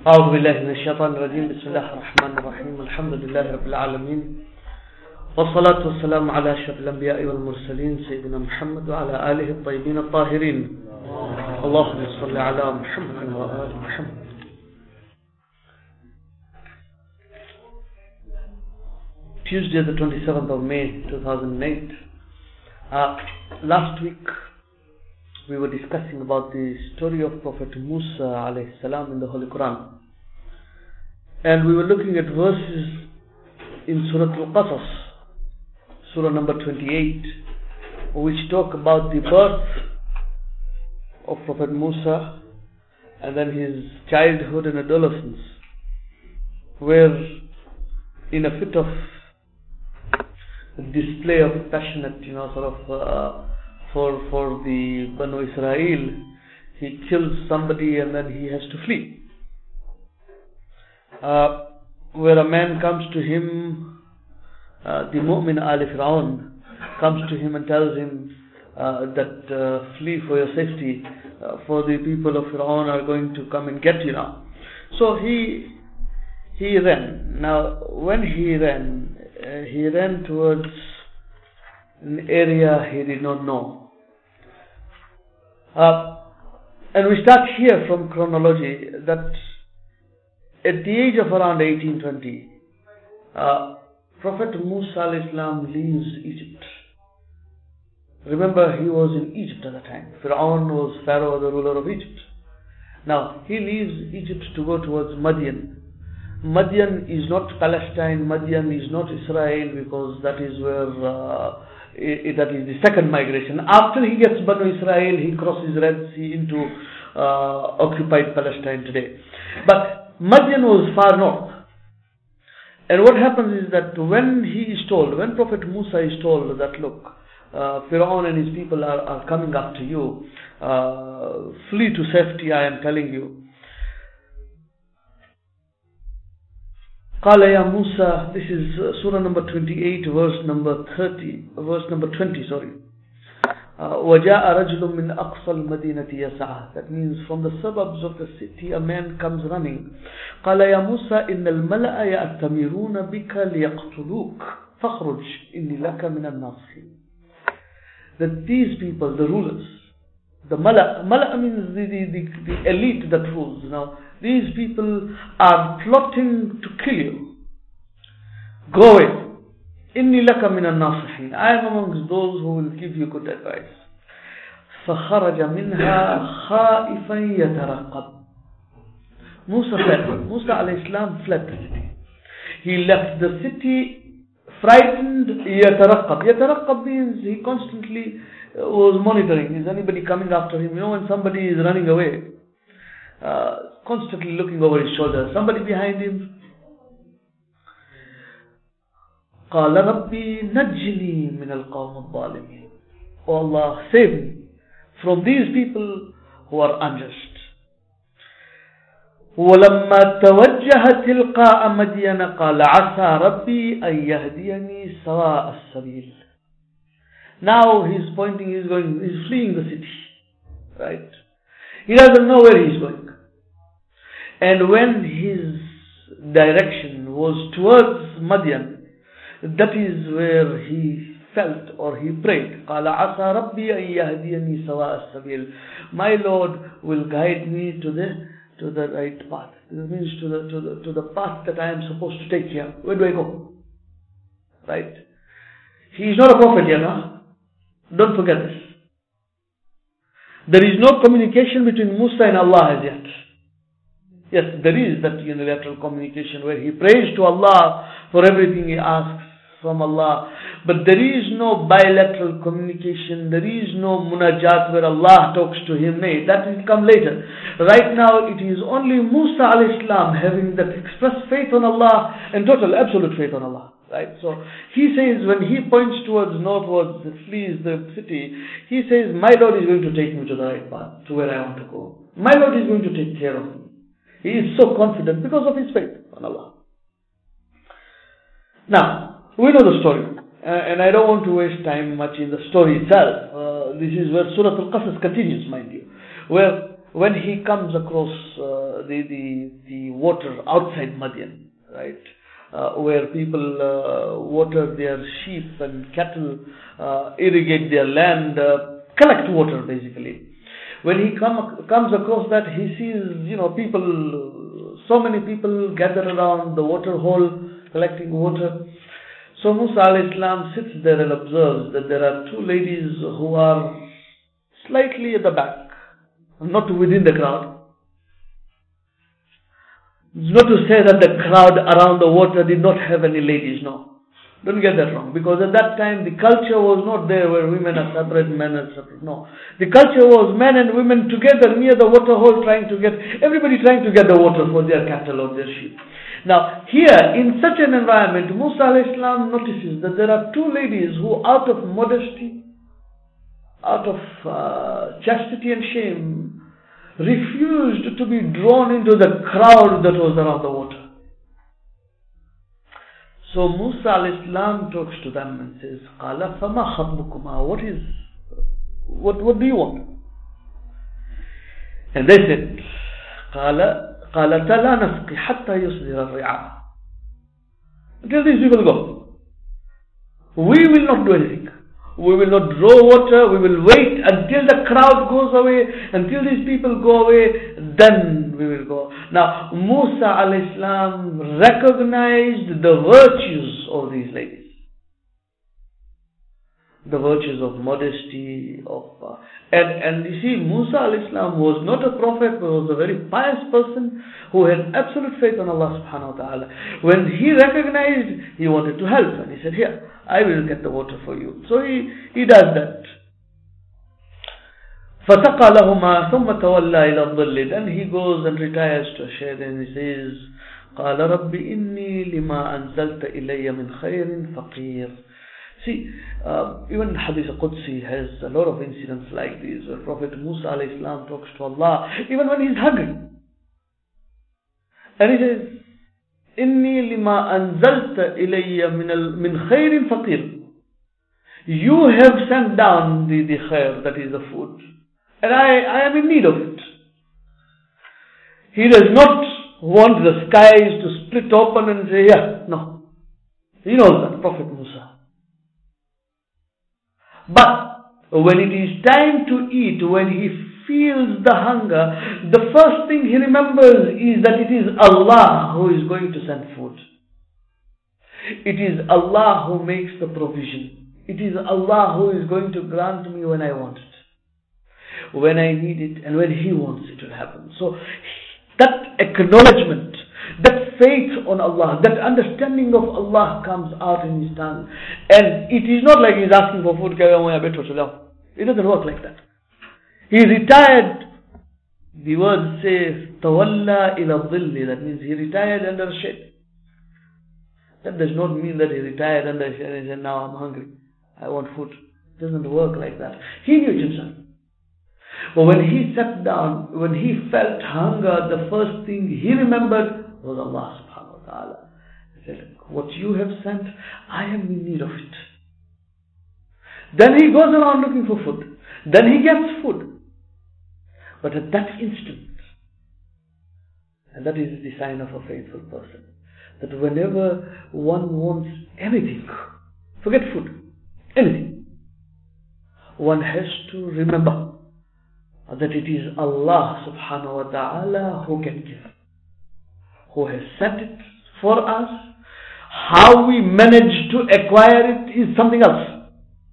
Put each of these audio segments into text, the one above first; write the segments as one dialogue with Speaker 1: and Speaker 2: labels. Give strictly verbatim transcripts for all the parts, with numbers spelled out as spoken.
Speaker 1: أعوذ بالله من الشيطان الرجيم بسم الله الرحمن الرحيم الحمد لله رب العالمين والصلاة والسلام على أشرف الأنبياء والمرسلين سيدنا محمد وعلى آله الطيبين الطاهرين اللهم صل على محمد وآل محمد. Tuesday the twenty-seventh of May two thousand eight. Uh, last week we were discussing about the story of Prophet Musa alayhi salam in the Holy Quran, and we were looking at verses in Surah Al-Qasas, Surah number twenty-eight, which talk about the birth of Prophet Musa and then his childhood and adolescence, where in a fit of display of passionate, you know, sort of uh, for for the Banu Israel, he kills somebody and then he has to flee. Uh, where a man comes to him, uh, the Mu'min Ali Fir'aun comes to him and tells him uh, that uh, flee for your safety, uh, for the people of Fir'aun are going to come and get you now. So he he ran. Now when he ran, uh, he ran towards an area he did not know. Uh, and we start here from chronology that at the age of around eighteen twenty, uh, Prophet Musa alayhi salam leaves Egypt. Remember, he was in Egypt at the time. Fir'aun was Pharaoh, the ruler of Egypt. Now, he leaves Egypt to go towards Madian. Madian is not Palestine, Madian is not Israel, because that is where, uh, it, that is the second migration. After he gets Banu Israel, he crosses Red Sea into uh, occupied Palestine today. But Madian was far north. And what happens is that when he is told, when Prophet Musa is told that, look, uh, Fir'aun and his people are, are coming after you, uh, flee to safety, I am telling you. قال يا موسى, this is uh, Surah number twenty-eight, verse number thirty, verse number twenty, sorry. Uh, وَجَاءَ رَجُلٌ مِّنْ أَقْصَى الْمَدِينَةِ يَسْعَى. That means from the suburbs of the city a man comes running. قال يا موسى إن الملأ يأتمرون بك ليقتلوك فاخرج إني لك من الناصحين. That these people, the rulers, the mala, mala means the, the, the, the elite that rules. Now, these people are plotting to kill you. Go away. Inni laka min al-nasihin. I am amongst those who will give you good advice. فَخَرَجَ مِنْهَا خَائِفًا يَتَرَقَّبْ. Musa fled. Musa alayhi salam fled the city. He left the city frightened. يَتَرَقَّبْ. يَتَرَقَّبْ means he constantly was monitoring. Is anybody coming after him? You know, when somebody is running away, uh, constantly looking over his shoulder. Somebody behind him. قال ربي نجني من القوم الظالمين. Oh Allah, save me from these people who are unjust. ولما توجه تلقاء مدين قال عسى ربي أن يهديني سواء السبيل. Now he's pointing, he's going, he's fleeing the city, right? He doesn't know where he's going. And when his direction was towards Madian, that is where he felt or he prayed. قال عسى ربي أن يهديني سواء السبيل. My Lord will guide me to the to the right path. This means to the to the to the path that I am supposed to take here. Where do I go? Right? He is not a prophet yet, huh? Don't forget this. There is no communication between Musa and Allah as yet. Yes, there is that unilateral communication where he prays to Allah for everything he asks from Allah. But there is no bilateral communication. There is no munajat where Allah talks to him. Nay, that will come later. Right now it is only Musa alayhi salam having that express faith on Allah and total absolute faith on Allah. Right? So he says, when he points towards northwards, flees the city, he says, my Lord is going to take me to the right path, to where I want to go. My Lord is going to take care of me. He is so confident because of his faith on Allah. Now, we know the story. Uh, and I don't want to waste time much in the story itself. Uh, this is where Surah Al-Qasas continues, mind you. Where when he comes across uh, the, the, the water outside Madian, right? Uh, where people uh, water their sheep and cattle, uh, irrigate their land, uh, collect water basically. When he come, comes across that, he sees, you know, people, so many people gathered around the water hole collecting water. So Musa alayhi salam sits there and observes that there are two ladies who are slightly at the back, not within the crowd. Not to say that the crowd around the water did not have any ladies, no. Don't get that wrong. Because at that time the culture was not there where women are separate, men are separate. No. The culture was men and women together near the water hole trying to get, everybody trying to get the water for their cattle or their sheep. Now here in such an environment, Musa alayhi salam notices that there are two ladies who out of modesty, out of uh, chastity and shame, refused to be drawn into the crowd that was around the water. So Musa alayhi salam talks to them and says, "Qala fama khatbukuma?" What is, what what do you want? And they said, "Qala qalata la nasqi hatta yusdira ar-ri'a." Until these people go, we will not do anything. We will not draw water. We will wait until the crowd goes away, until these people go away. Then we will go. Now Musa alayhi salam recognized the virtues of these ladies, the virtues of modesty, of uh, and and you see, Musa alayhi salam was not a prophet, but was a very pious person who had absolute faith on Allah subhanahu wa ta'ala. When he recognized, he wanted to help, and he said, "Here, I will get the water for you." So he, he does that. فَسَقَى لَهُمَا ثُمَّ تَوَلَّى إِلَى الظِّلِّ. Then he goes and retires to a shade and he says, قَالَ رَبِّ إِنِّي لِمَا أَنزَلْتَ إِلَيَّ مِنْ خَيْرٍ فَقِيرٍ. See, uh, even Hadith Qudsi has a lot of incidents like these where Prophet Musa alayhi salam talks to Allah even when he's hungry. And he says, إِنِّي لِمَا أَنزَلْتَ إِلَيَّ مِنَ مِنْ خَيْرٍ فَقِيرٍ. You have sent down the, the khair, that is the food, and I, I am in need of it. He does not want the skies to split open and say, yeah, no. He knows that, Prophet Musa. But when it is time to eat, when he feels the hunger, the first thing he remembers is that it is Allah who is going to send food. It is Allah who makes the provision. It is Allah who is going to grant me when I want it, when I need it, and when He wants it to happen. So that acknowledgement, that faith on Allah, that understanding of Allah comes out in his tongue. And it is not like he's asking for food. It doesn't work like that. He retired. The word says, Tawalla ila dhilli. That means he retired under a shade. That does not mean that he retired under a shade and said, now I'm hungry, I want food. It doesn't work like that. He knew it himself. But when he sat down, when he felt hunger, the first thing he remembered was Allah subhanahu wa ta'ala. He said, what you have sent, I am in need of it. Then he goes around looking for food. Then he gets food. But at that instant, and that is the sign of a faithful person, that whenever one wants anything, forget food, anything, one has to remember that it is Allah subhanahu wa ta'ala who can give, who has sent it for us. How we manage to acquire it is something else.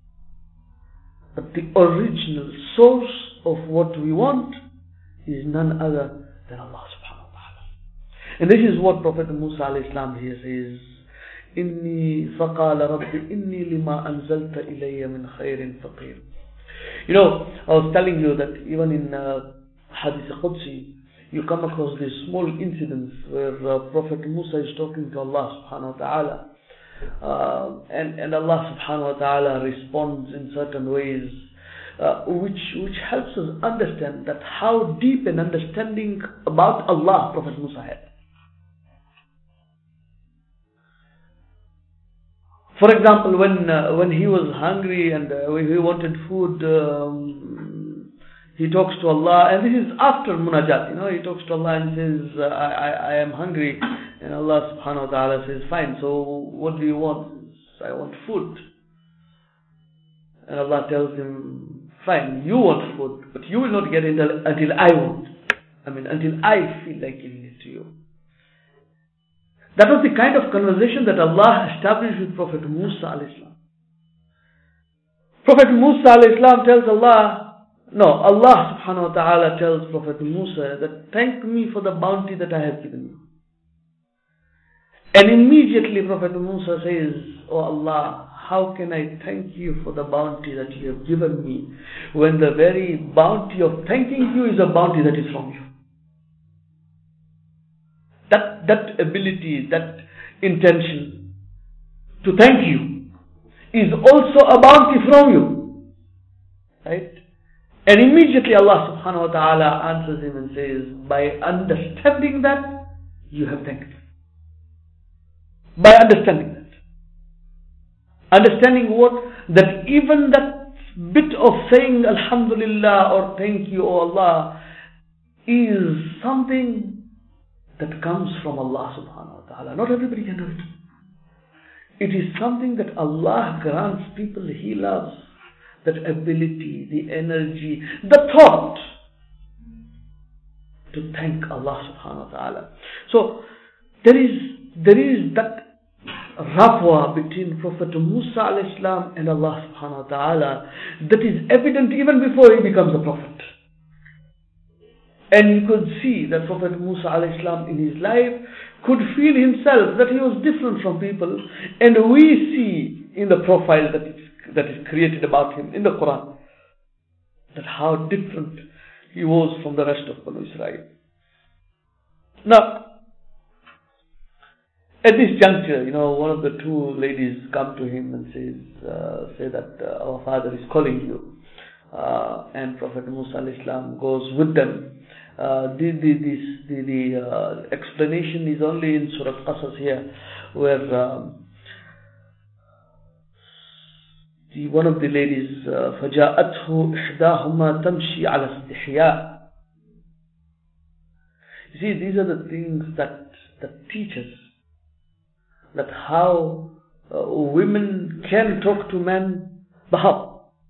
Speaker 1: But the original source of what we want is none other than Allah subhanahu wa ta'ala. And this is what Prophet Musa alayhi salam here says, Inni faqala rabbi inni lima anzalta ilayya min khairin faqir. You know, I was telling you that even in uh, Hadith Qudsi, you come across these small incidents where uh, Prophet Musa is talking to Allah subhanahu wa ta'ala. Uh, and, and Allah subhanahu wa ta'ala responds in certain ways uh, which, which helps us understand that how deep an understanding about Allah Prophet Musa had. For example, when uh, when he was hungry and uh, he wanted food, um, he he talks to Allah, and this is after munajat, you know, he talks to Allah and says, uh, I, I, I am hungry, and Allah subhanahu wa ta'ala says, fine, so what do you want? I want food. And Allah tells him, fine, you want food, but you will not get it until, until I want. I mean, until I feel like giving it to you. That was the kind of conversation that Allah established with Prophet Musa alayhi salam. Prophet Musa alayhi salam tells Allah, no, Allah subhanahu wa ta'ala tells Prophet Musa that thank me for the bounty that I have given you. And immediately Prophet Musa says, oh Allah, how can I thank you for the bounty that you have given me when the very bounty of thanking you is a bounty that is from you? That, that ability, that intention to thank you is also a bounty from you. Right? And immediately Allah subhanahu wa ta'ala answers him and says, by understanding that, you have thanked me. By understanding that. Understanding what? That even that bit of saying Alhamdulillah or thank you, O Allah, is something that comes from Allah subhanahu wa ta'ala. Not everybody can do it. It is something that Allah grants people He loves. That ability, the energy, the thought to thank Allah subhanahu wa ta'ala. So there is there is that rapport between Prophet Musa alayhi salam and Allah subhanahu wa ta'ala that is evident even before he becomes a prophet. And you could see that Prophet Musa alayhi salam in his life could feel himself that he was different from people, and we see in the profile that is, that is created about him in the Quran that how different he was from the rest of Banu Israel. Now, at this juncture, you know, one of the two ladies come to him and says, uh, say that uh, our father is calling you. Uh, and Prophet Musa alayhi salam goes with them. Uh, the the, this, the, the uh, explanation is only in Surah Qasas here, where um, the, one of the ladies, فَجَاءَتْهُ إِحْدَاهُمَا تَمْشِي عَلَى اسْتِحْيَاءٍ. You see, these are the things that, that teach us that how uh, women can talk to men, but how?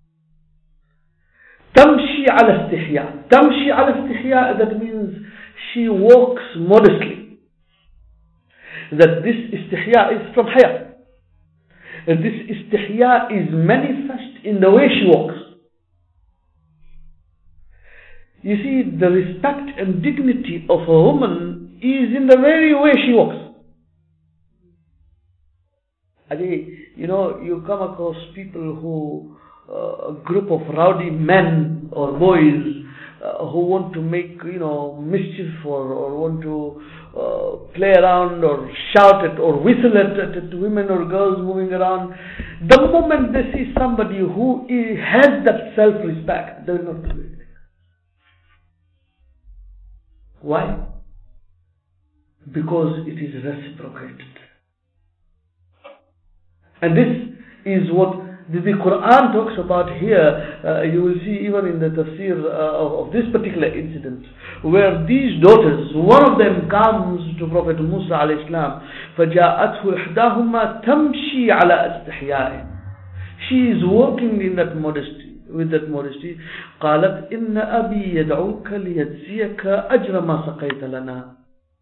Speaker 1: Tamshi ala istihya. Tamshi ala istihya, that means she walks modestly. That this istihya is from haya. And this istihya is manifest in the way she walks. You see, the respect and dignity of a woman is in the very way she walks. You know, you come across people who, uh, a group of rowdy men or boys uh, who want to make, you know, mischief or, or want to uh, play around or shout at or whistle at, at, at women or girls moving around. The moment they see somebody who is, has that self-respect, they will not do it. Why? Because it is reciprocated. And this is what the, the Quran talks about here. Uh, you will see even in the tafsir uh, of, of this particular incident, where these daughters, one of them comes to Prophet Musa alayhi salam, فَجَاءَتْهُ إِحْدَاهُمَا تَمْشِي عَلَى اسْتِحْيَاءٍ. She is walking in that modesty, with that modesty. قَالَتْ إِنَّ أَبِي يَدْعُوكَ لِيَجْزِيَكَ أَجْرَ مَا سَقَيْتَ لَنَا.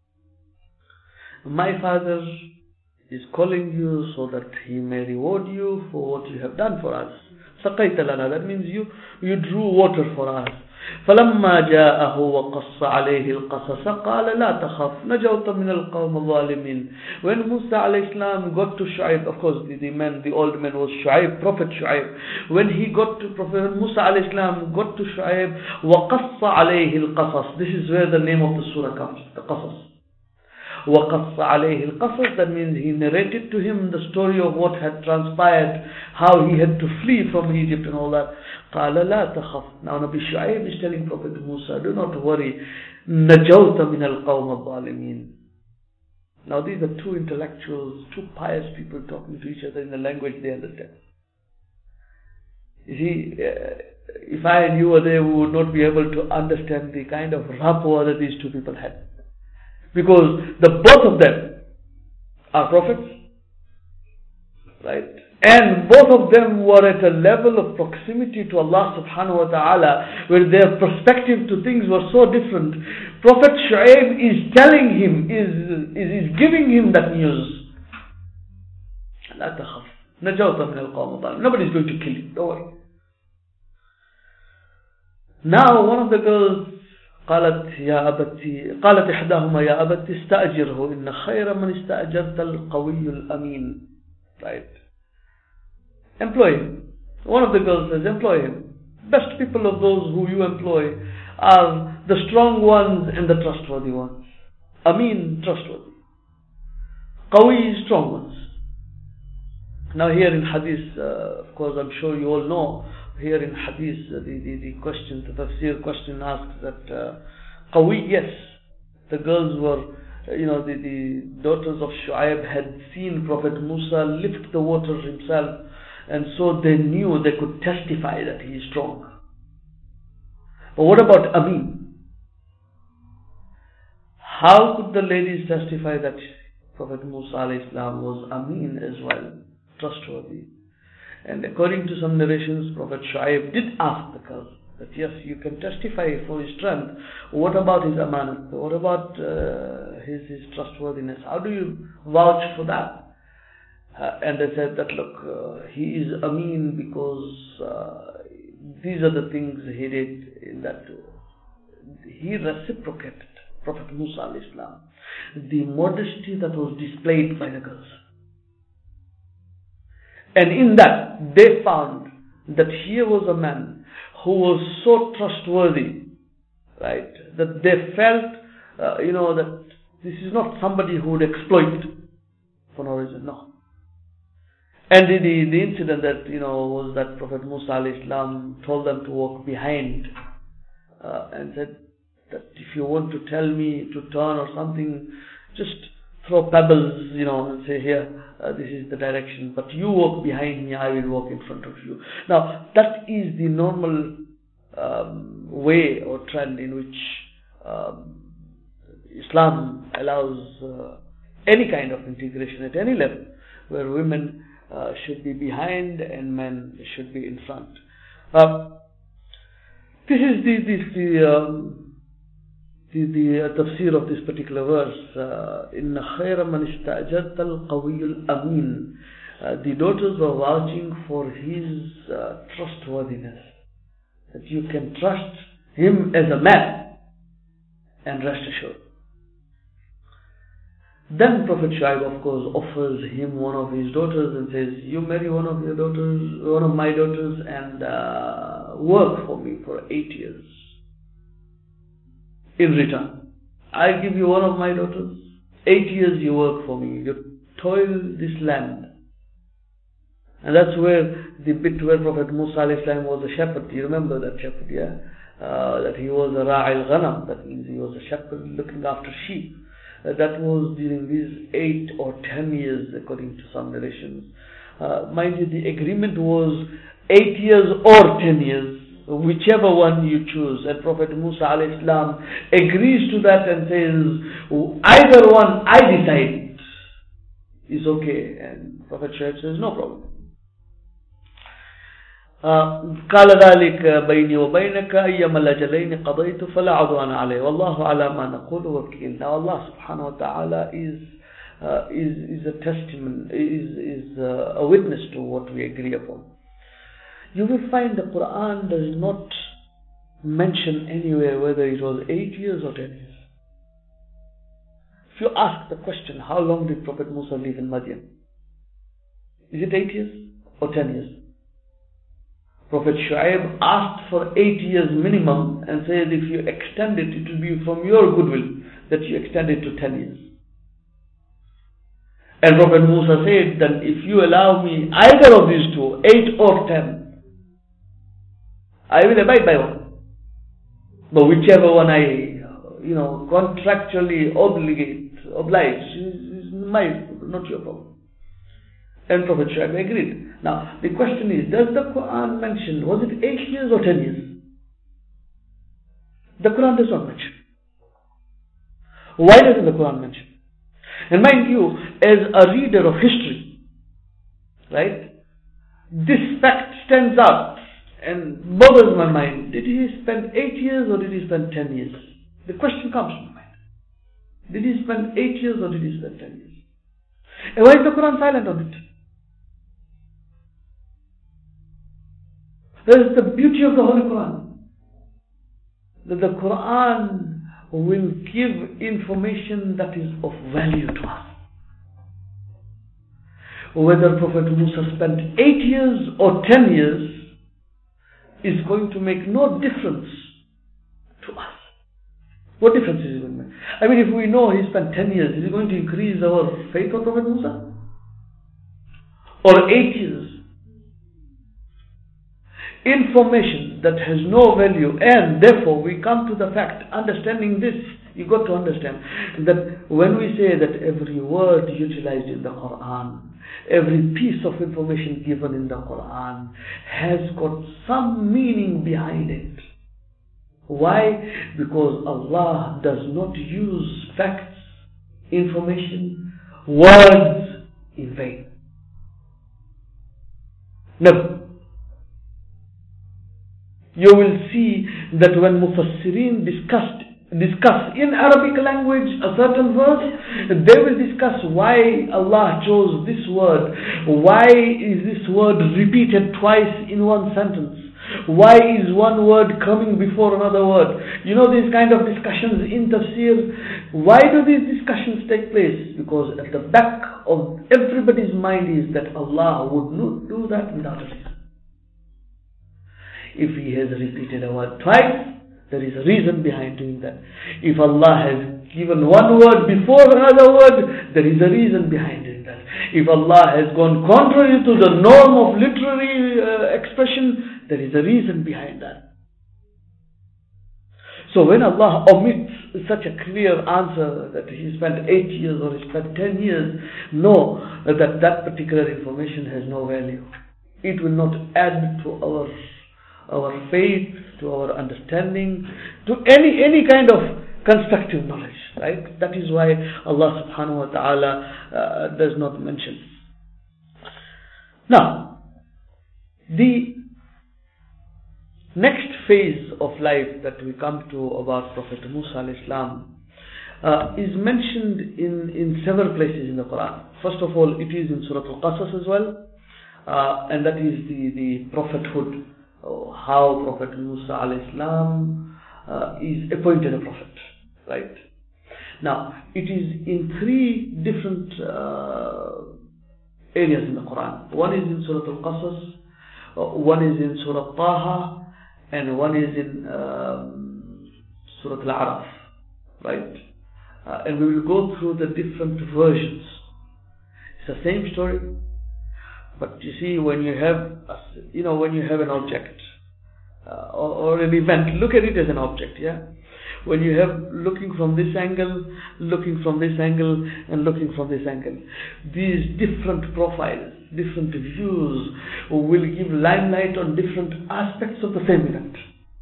Speaker 1: My father is calling you so that he may reward you for what you have done for us. سَقَيْتَ لَنَا, that means you, you drew water for us. فَلَمَّا جَاءَهُ وَقَصَّ عَلَيْهِ الْقَصَصَ قَالَ لَا تَخَفْ نَجَوْتَ مِنَ الْقَوْمِ الظَّالِمِينَ. When Musa alayhi salam got to Shu'aib, of course the, the man, the old man was Shu'aib, Prophet Shu'aib. When he got to Prophet Musa alayhi salam got to Shu'aib, وَقَصَّ عَلَيْهِ الْقَصَص. This is where the name of the surah comes, the Qasas. وَقَصَّ عَلَيْهِ الْقَصَص, that means he narrated to him the story of what had transpired, how he had to flee from Egypt and all that. قَالَ لَا تَخَفْ. Now Nabi Shu'aib is telling Prophet Musa, do not worry. نَجَوْتَ مِنَ الْقَوْمِ الظَّالِمِينَ. Now these are two intellectuals, two pious people talking to each other in the language they understand. You see, uh, if I and you were there, we would not be able to understand the kind of rapport that these two people had. Because the both of them are prophets, right? And both of them were at a level of proximity to Allah subhanahu wa ta'ala where their perspective to things were so different. Prophet Shu'aib is telling him, is, is, is giving him that news. لا تخف نجوت من القوم الظالمين. Nobody is going to kill you, don't worry. Now one of the girls قالت يا أبتي قالت إحداهما يا أبتي استأجره إن خير من استأجرت القوي الأمين. Right? Employ him. One of the girls says, employ him. Best people of those who you employ are the strong ones and the trustworthy ones. Amin, trustworthy. Qawi, strong ones. Now here in Hadith, uh, of course I'm sure you all know, here in Hadith, uh, the, the, the question, the tafsir question asks that uh, Qawi, yes, the girls were, uh, you know, the, the daughters of Shu'aib had seen Prophet Musa lift the waters himself, and so they knew, they could testify that he is strong. But what about Amin? How could the ladies testify that Prophet Musa alayhi salam was Amin as well, trustworthy? And according to some narrations, Prophet Shu'aib did ask the girls that yes, you can testify for his strength. What about his amanat? What about uh, his, his trustworthiness? How do you vouch for that? Uh, and they said that look, uh, he is Amin because uh, these are the things he did in that he reciprocated Prophet Musa alayhi salam, the modesty that was displayed by the girls. And in that, they found that here was a man who was so trustworthy, right, that they felt, uh, you know, that this is not somebody who would exploit for no reason, no. And the, the, the incident that, you know, was that Prophet Musa alayhi salam told them to walk behind uh, and said that if you want to tell me to turn or something, just throw pebbles, you know, and say here, uh, this is the direction, but you walk behind me, I will walk in front of you. Now, that is the normal um, way or trend in which um, Islam allows uh, any kind of integration at any level, where women uh, should be behind and men should be in front. Uh, this is the, this, the um, The, the uh, tafsir of this particular verse. إِنَّ خَيْرَ مَنِ اسْتَأْجَرْتَ الْقَوِيُّ الْأَمِينَ. The daughters were vouching for his uh, trustworthiness. That you can trust him as a man. And rest assured. Then Prophet Shu'aib, of course, offers him one of his daughters and says, you marry one of your daughters, one of my daughters, and uh, work for me for eight years. In return, I give you one of my daughters, eight years you work for me, you toil this land. And that's where the bit where Prophet Musa alayhi salam was a shepherd. You remember that shepherd, yeah? Uh, that he was a ra'il ghanam, that means he was a shepherd looking after sheep. Uh, that was during these eight or ten years, according to some narrations. Uh, mind you, the agreement was eight years or ten years. Whichever one you choose. And Prophet Musa alayhi salam agrees to that and says, either one I decide is okay. And Prophet Shu'aib says, no problem. قال ذلك بيني وبينك أيما الأجلين قضيت فلا عدوان عليه والله على ما نقول وكيل. Now Allah subhanahu wa ta'ala is uh, is is a testament, is is uh, a witness to what we agree upon. You will find the Quran does not mention anywhere whether it was eight years or ten years. If you ask the question, how long did Prophet Musa live in Madian? Is it eight years or ten years? Prophet Shu'aib asked for eight years minimum and said if you extend it, it will be from your goodwill that you extend it to ten years. And Prophet Musa said that if you allow me either of these two, eight or ten, I will abide by one. But whichever one I, you know, contractually obligate, oblige, is, is my, not your problem. And Prophet Shu'aib agreed. Now, the question is, does the Quran mention, was it eight years or ten years? The Quran does not mention. Why doesn't the Quran mention? And mind you, as a reader of history, right, this fact stands out and bothers my mind. Did he spend eight years or did he spend ten years? The question comes to my mind. Did he spend eight years or did he spend ten years? And why is the Quran silent on it? That is the beauty of the Holy Quran. That the Quran will give information that is of value to us. Whether Prophet Musa spent eight years or ten years is going to make no difference to us. What difference is it going to make? I mean, if we know he spent ten years, is it going to increase our faith of Prophet Musa? Or eight years? Information that has no value, and therefore we come to the fact, understanding this, you got to understand that when we say that every word utilized in the Quran, every piece of information given in the Quran has got some meaning behind it. Why? Because Allah does not use facts, information, words in vain. Never. You will see that when Mufassirin discussed, discuss in Arabic language a certain verse, they will discuss why Allah chose this word. Why is this word repeated twice in one sentence? Why is one word coming before another word? You know these kind of discussions in tafsir. Why do these discussions take place? Because at the back of everybody's mind is that Allah would not do that without a reason. If He has repeated a word twice, there is a reason behind doing that. If Allah has given one word before another word, there is a reason behind doing that. If Allah has gone contrary to the norm of literary uh, expression, there is a reason behind that. So when Allah omits such a clear answer that He spent eight years or He spent ten years, know that that particular information has no value. It will not add to our our faith, to our understanding, to any any kind of constructive knowledge, right? That is why Allah subhanahu wa ta'ala uh, does not mention. Now, the next phase of life that we come to about Prophet Musa alayhi salam uh, is mentioned in, in several places in the Quran. First of all, it is in Surah Al-Qasas as well, uh, and that is the, the prophethood. Oh, how Prophet Musa alayhi salam uh, is appointed a prophet, right? Now, it is in three different uh, areas in the Quran. One is in Surah Al-Qasas, uh, one is in Surah Taha, and one is in um, Surah Al-Araf, right? Uh, and we will go through the different versions. It's the same story. But you see, when you have, you know, when you have an object uh, or, or an event, look at it as an object, yeah? When you have looking from this angle, looking from this angle, and looking from this angle, these different profiles, different views will give limelight on different aspects of the same event.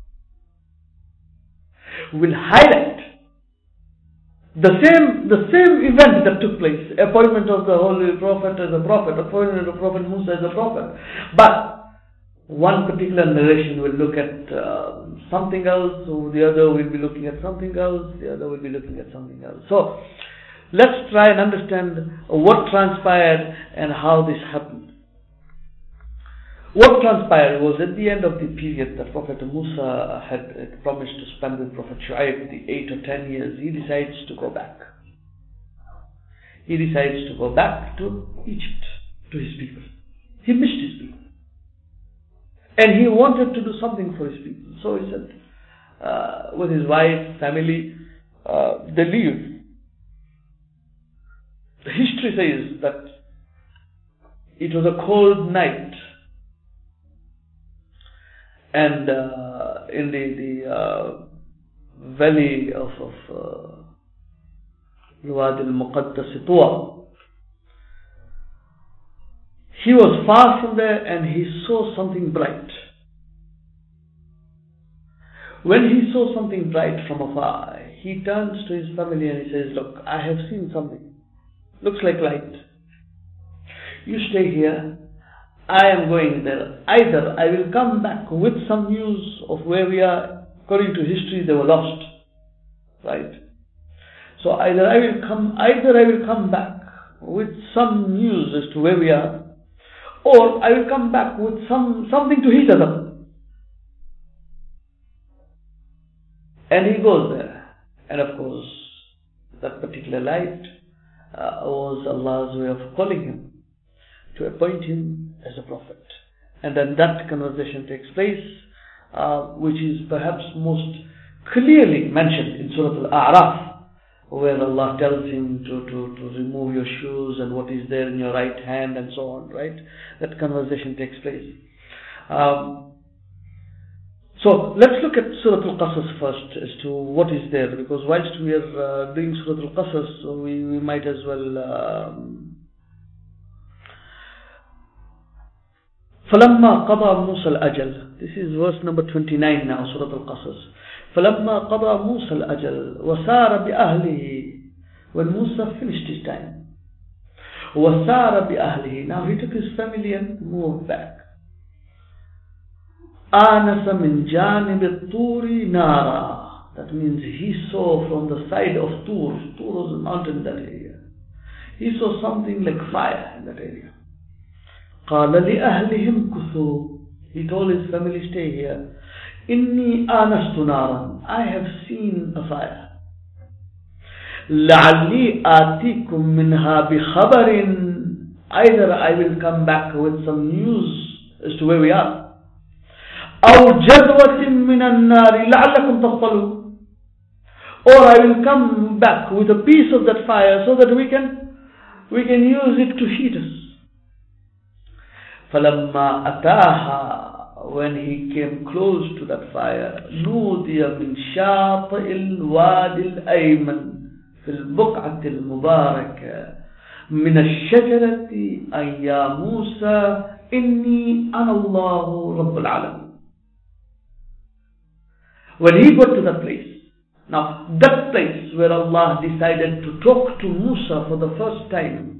Speaker 1: Will highlight The same, the same event that took place, appointment of the Holy Prophet as a prophet, appointment of Prophet Musa as a prophet. But one particular narration will look at uh, something else, or the other will be looking at something else, the other will be looking at something else. So, let's try and understand what transpired and how this happened. What transpired was at the end of the period that Prophet Musa had promised to spend with Prophet Shu'aib, the eight or ten years, he decides to go back. He decides to go back to Egypt, to his people. He missed his people. And he wanted to do something for his people. So he said, uh, with his wife, family, uh, they leave. The history says that it was a cold night. And uh, in the, the uh, valley of, of uh, Wadi al-Muqaddas Tuwa, He was far from there and he saw something bright. When he saw something bright from afar, he turns to his family and he says, look, I have seen something. Looks like light. You stay here. I am going there. Either I will come back with some news of where we are. According to history, they were lost. Right? So either I will come, either I will come back with some news as to where we are, or I will come back with some something to heat us up. And he goes there. And of course, that particular light uh, was Allah's way of calling him to appoint him as a prophet. And then that conversation takes place, uh, which is perhaps most clearly mentioned in Surah Al-A'raf, where Allah tells him to, to, to remove your shoes and what is there in your right hand and so on, right? That conversation takes place. Um, so let's look at Surah Al-Qasas first as to what is there, because whilst we are uh, doing Surah Al-Qasas, so we, we might as well... Um, فَلَمَّا قَضَى مُوسَى الْأَجَلِ. This is verse number twenty-nine now, Surah Al-Qasas. فَلَمَّا قَضَى مُوسَى الْأَجَلِ وَسَارَ بِأَهْلِهِ. When Musa finished his time. وَسَارَ بِأَهْلِهِ. Now he took his family and moved back. آنَسَ مِنْ جَانِبِ الطُّورِ نَارًا. That means he saw from the side of Tur. Tur was a mountain in that area. He saw something like fire in that area. قَالَ لِأَهْلِهِمْ كُثُوا. He told his family, stay here. إِنِّي آنَسْتُ نَارًا. I have seen a fire. لَعَلِّي آتِيكُم مِّنْهَا بِخَبَرٍ. Either I will come back with some news as to where we are. أَوْ جَذْوَةٍ مِّنَ النَّارِ لَعَلَّكُمْ تَصْطَلُونَ. Or I will come back with a piece of that fire so that we can we can use it to heat us. فَلَمَّا أَتَاهَا. When he came close to that fire, نُودِيَ مِنْ شَاطِئِ الْوَادِ الْأَيْمَنِ فِي الْبُقْعَةِ الْمُبَارَكَةِ مِنَ الشَّجَرَةِ أَنْ يَا مُوسَى إِنِّي أَنَا اللَّهُ رَبُّ الْعَالَمِينَ. When he got to that place, now that place where Allah decided to talk to Musa for the first time,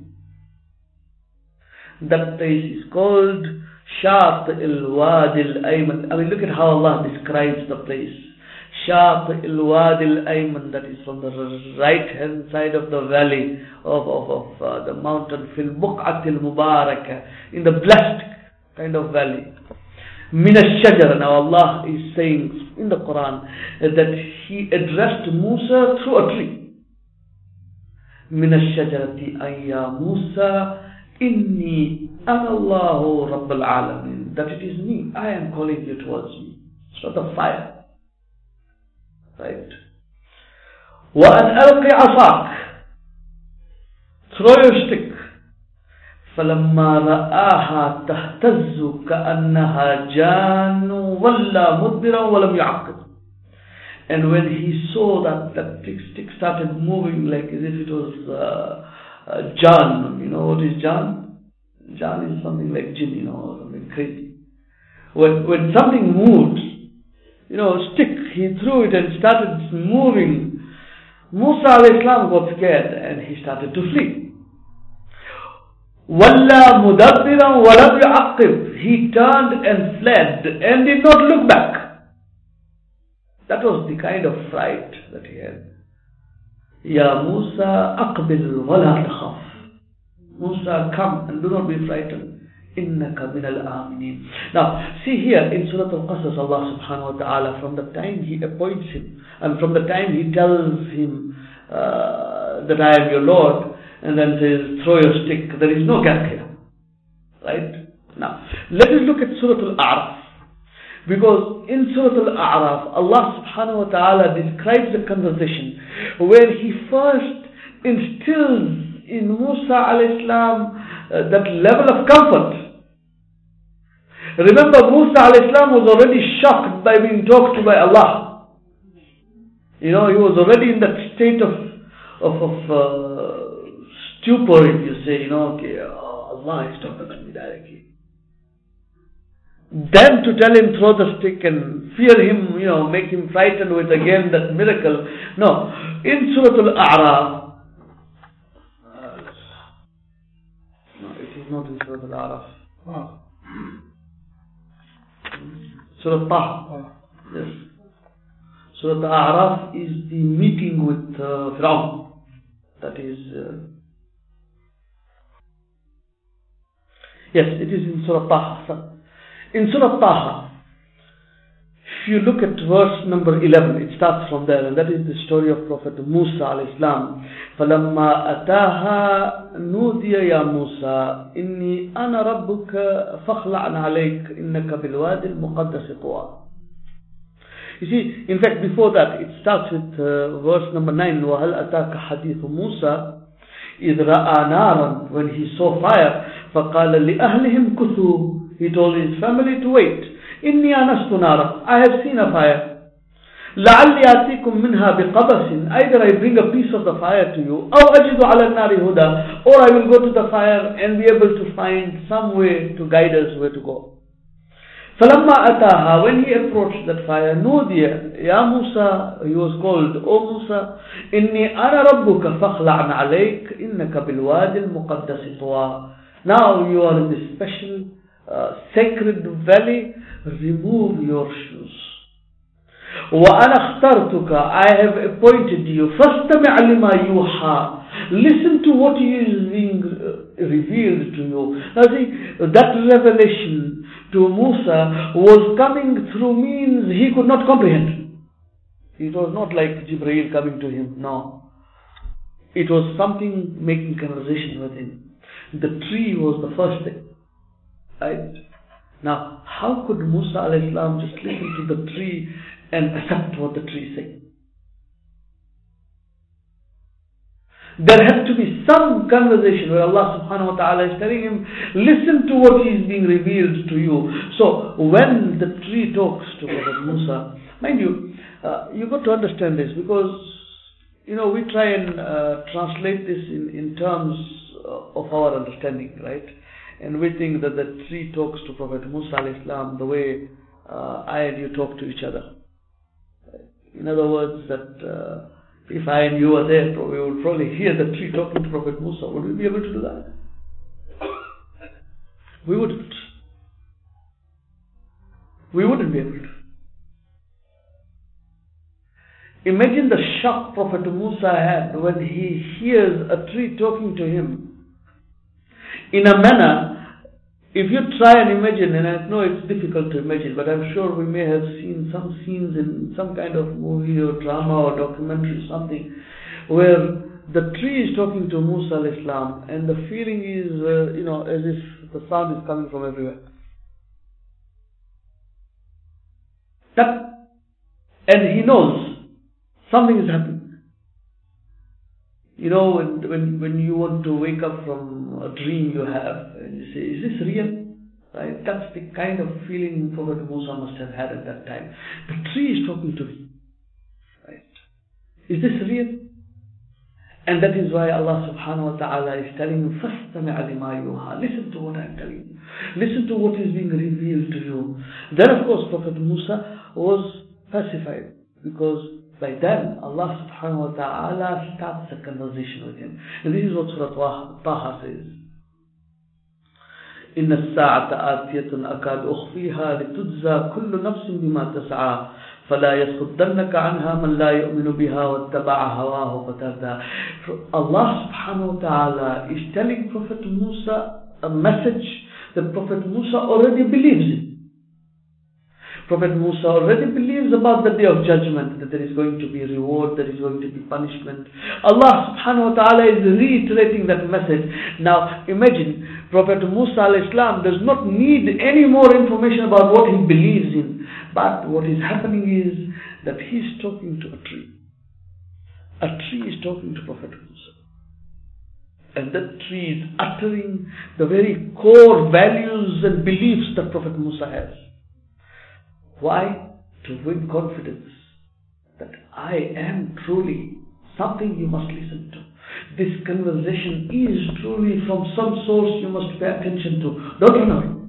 Speaker 1: that place is called Shat al-Wad al-Ayman. I mean, look at how Allah describes the place. Shat al-Wad al-Ayman, that is from the right hand side of the valley of, of, of uh, the mountain, fil buq'at al-mubarakah, in the blessed kind of valley. Min ash-shajara. Now Allah is saying in the Quran that He addressed Musa through a tree. Min ash-shajarati an ya Musa Inni ana Allahu Rabbul Alamin. That it is me. I am calling you towards me. It's not a fire. Right? وَأَنْ أَلْقِ عَصَاكَ. Throw your stick. فَلَمَّا رَآهَا تَهْتَزُّ كَأَنَّهَا جَانٌ وَلَّا مُدْبِرًا وَلَمْ يُعَقِّبْ. And when he saw that that stick started moving like as if it was uh, uh, Jan. You know what is Jan? Jan is something like jinn, you know, something crazy. When when something moved, you know, stick, he threw it and started moving. Musa alayhi salam got scared and he started to flee. وَلَّا مُدَبِّرًا وَلَمْ يُعَقِّبْ. He turned and fled and did not look back. That was the kind of fright that he had. Ya Musa aqbil wa la takhaf. Musa, come and do not be frightened. Innaka min al-aminin. Now, see here in Surah Al-Qasas, Allah subhanahu wa ta'ala, from the time He appoints him, and from the time He tells him uh, that I am your Lord, and then says, throw your stick, there is no gap here. Right? Now, let us look at Surah Al-A'raf. Because in Surah Al-A'raf, Allah subhanahu wa ta'ala describes a conversation where He first instills in Musa alayhi salam uh, that level of comfort. Remember, Musa alayhi salam was already shocked by being talked to by Allah. You know, he was already in that state of of, of uh, stupor, if you say, you know, okay, uh, Allah is talking to me directly. Then to tell him throw the stick and fear him, you know, make him frightened with again that miracle. No. In Surah Al-A'raf, uh, no, it is not in Surah Al-A'raf. Oh. Surah Taha. Yes. Surah Al-A'raf is the meeting with uh, Fir'aun. That is... Uh, yes, it is in Surah Taha. In Surah Taha, if you look at verse number eleven, it starts from there, and that is the story of Prophet Musa alayhi salam. فَلَمَّا أَتَاهَا نُودِيَ يَا مُوسَى إِنِّي أَنَا رَبُّكَ فَاخْلَعْنَ عَلَيْكَ إِنَّكَ بِالْوَادِ الْمُقَدَّسِ طُوًى. You see, in fact, before that, it starts with uh, verse number nine. وَهَلْ أَتَاكَ حَدِيثُ مُوسَى إِذْ رَأَى نَارًا. When he saw fire, فَقَالَ لِأَهْلِهِمْ كُثُوا. He told his family to wait. إِنِّي أَنَسْتُ نَارًا. I have seen a fire. لَعَلِّي آتِيكُم مِّنْهَا بِقَبَسٍ. Either I bring a piece of the fire to you, أَوْ أَجِدُ عَلَى النَّارِ هُدًى. Or I will go to the fire and be able to find some way to guide us where to go. فَلَمَّا أَتَاهَا. When he approached that fire, نُودِيَ يَا مُوسَى. He was called, O Musa, إِنِّي أَنَا رَبُّكَ فَاخْلَعْنَ عَلَيْكَ إِنَّكَ بِالْوَادِ الْمُقَدَّسِ طُوًى. Now you are in this special uh, sacred valley. Remove your shoes. وَأَنَا اخْتَرْتُكَ. I have appointed you. فَاسْتَمِعْ لِمَا يُوحَى. Listen to what is being revealed to you. Now see, that revelation to Musa was coming through means he could not comprehend. It was not like Jibreel coming to him. No. It was something making conversation with him. The tree was the first thing. Right? Now, how could Musa alayhi salam just listen to the tree and accept what the tree said? There had to be some conversation where Allah subhanahu wa ta'ala is telling him, listen to what is being revealed to you. So, when the tree talks to Prophet Musa, mind you, uh, you've got to understand this because, you know, we try and uh, translate this in, in terms of our understanding, right? And we think that the tree talks to Prophet Musa alayhi salam the way uh, I and you talk to each other. In other words, that uh, if I and you were there, we would probably hear the tree talking to Prophet Musa. Would we be able to do that? We wouldn't. We wouldn't be able to. Imagine the shock Prophet Musa had when he hears a tree talking to him in a manner. If you try and imagine, and I know it's difficult to imagine, but I'm sure we may have seen some scenes in some kind of movie or drama or documentary, something, where the tree is talking to Musa alayhi salam, and the feeling is, uh, you know, as if the sound is coming from everywhere. That, and he knows something is happening. You know, when, when when you want to wake up from a dream you have, and you say, is this real? Right? That's the kind of feeling Prophet Musa must have had at that time. The tree is talking to me. Right? Is this real? And that is why Allah subhanahu wa ta'ala is telling you, فَاسْتَمِعْ لِمَا يُوحَى. Listen to what I am telling you. Listen to what is being revealed to you. Then of course Prophet Musa was pacified, because by then, Allah subhanahu wa ta'ala starts a conversation with him. And this is what Surah Taha says. إِنَّ السَّاعَةَ آتِيَةٌ أَكَادُ أُخْفِيهَا لِتُجْزَى كُلُّ نَفْسٍ بِمَا تَسْعَى فَلَا يَصُدَّنَّكَ عَنْهَا مَنْ لَا يُؤْمِنُ بِهَا وَاتَّبَعَ هَوَاهُ فَتَرْدَى. Allah subhanahu wa ta'ala is telling Prophet Musa a message that Prophet Musa already believes in. Prophet Musa already believes about the day of judgment, that there is going to be reward, there is going to be punishment. Allah subhanahu wa ta'ala is reiterating that message. Now imagine, Prophet Musa alayhi salam does not need any more information about what he believes in. But what is happening is that he is talking to a tree. A tree is talking to Prophet Musa. And that tree is uttering the very core values and beliefs that Prophet Musa has. Why? To win confidence that I am truly something you must listen to. this conversation is truly from some source you must pay attention to. Don't run away.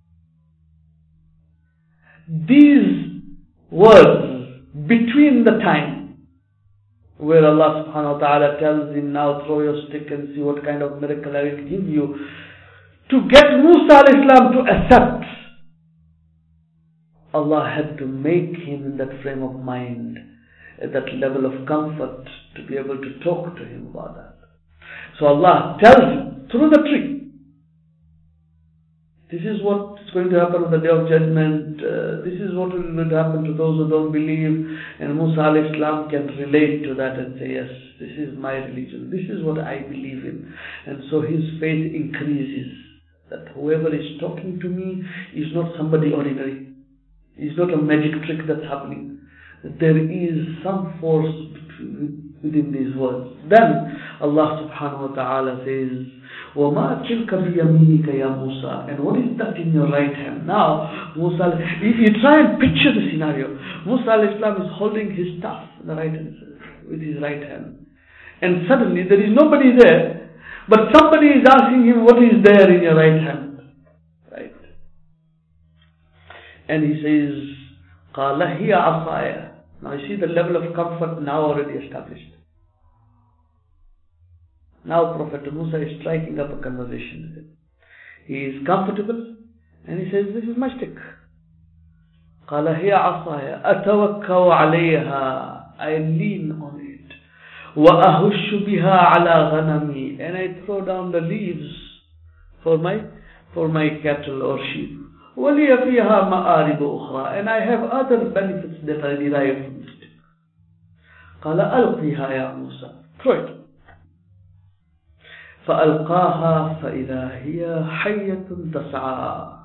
Speaker 1: These words, between the time where Allah subhanahu wa ta'ala tells him, now throw your stick and see what kind of miracle I will give you, to get Musa alayhi salam to accept, Allah had to make him in that frame of mind, at that level of comfort, to be able to talk to him about that. So Allah tells him through the tree, this is what is going to happen on the Day of Judgment, uh, this is what will happen to those who don't believe, and Musa alayhi salam can relate to that and say, yes, this is my religion, this is what I believe in. And so his faith increases, that whoever is talking to me is not somebody ordinary. It's not a magic trick that's happening. There is some force within these words. Then Allah subhanahu wa ta'ala says, وَمَا تِلْكَ بِيَمِينِكَ يَا مُوسَى, and what is that in your right hand? Now, Musa, if you try and picture the scenario, Musa alayhi salam is holding his staff in the right hand, with his right hand. And suddenly there is nobody there, but somebody is asking him, what is there in your right hand? Right? And he says, قَالَ هِيَ عَصَايَ. Now you see the level of comfort now already established. Now Prophet Musa is striking up a conversation with him. He is comfortable and he says, this is my stick. قَالَ هِيَ عَصَايَ أَتَوَكَّوْ عَلَيْهَا. I lean on it. وَأَهُشُّ بِهَا عَلَى غَنَمِي. And I throw down the leaves for my for my cattle or sheep. وَلِيَ فِيهَا مَآرِبُ أُخْرَى. And I have other benefits that I derive from the stick. قَالَ أَلْقِيهَا يَا مُوسَى. Throw it. فألقاها فإذا هي حية تسعى.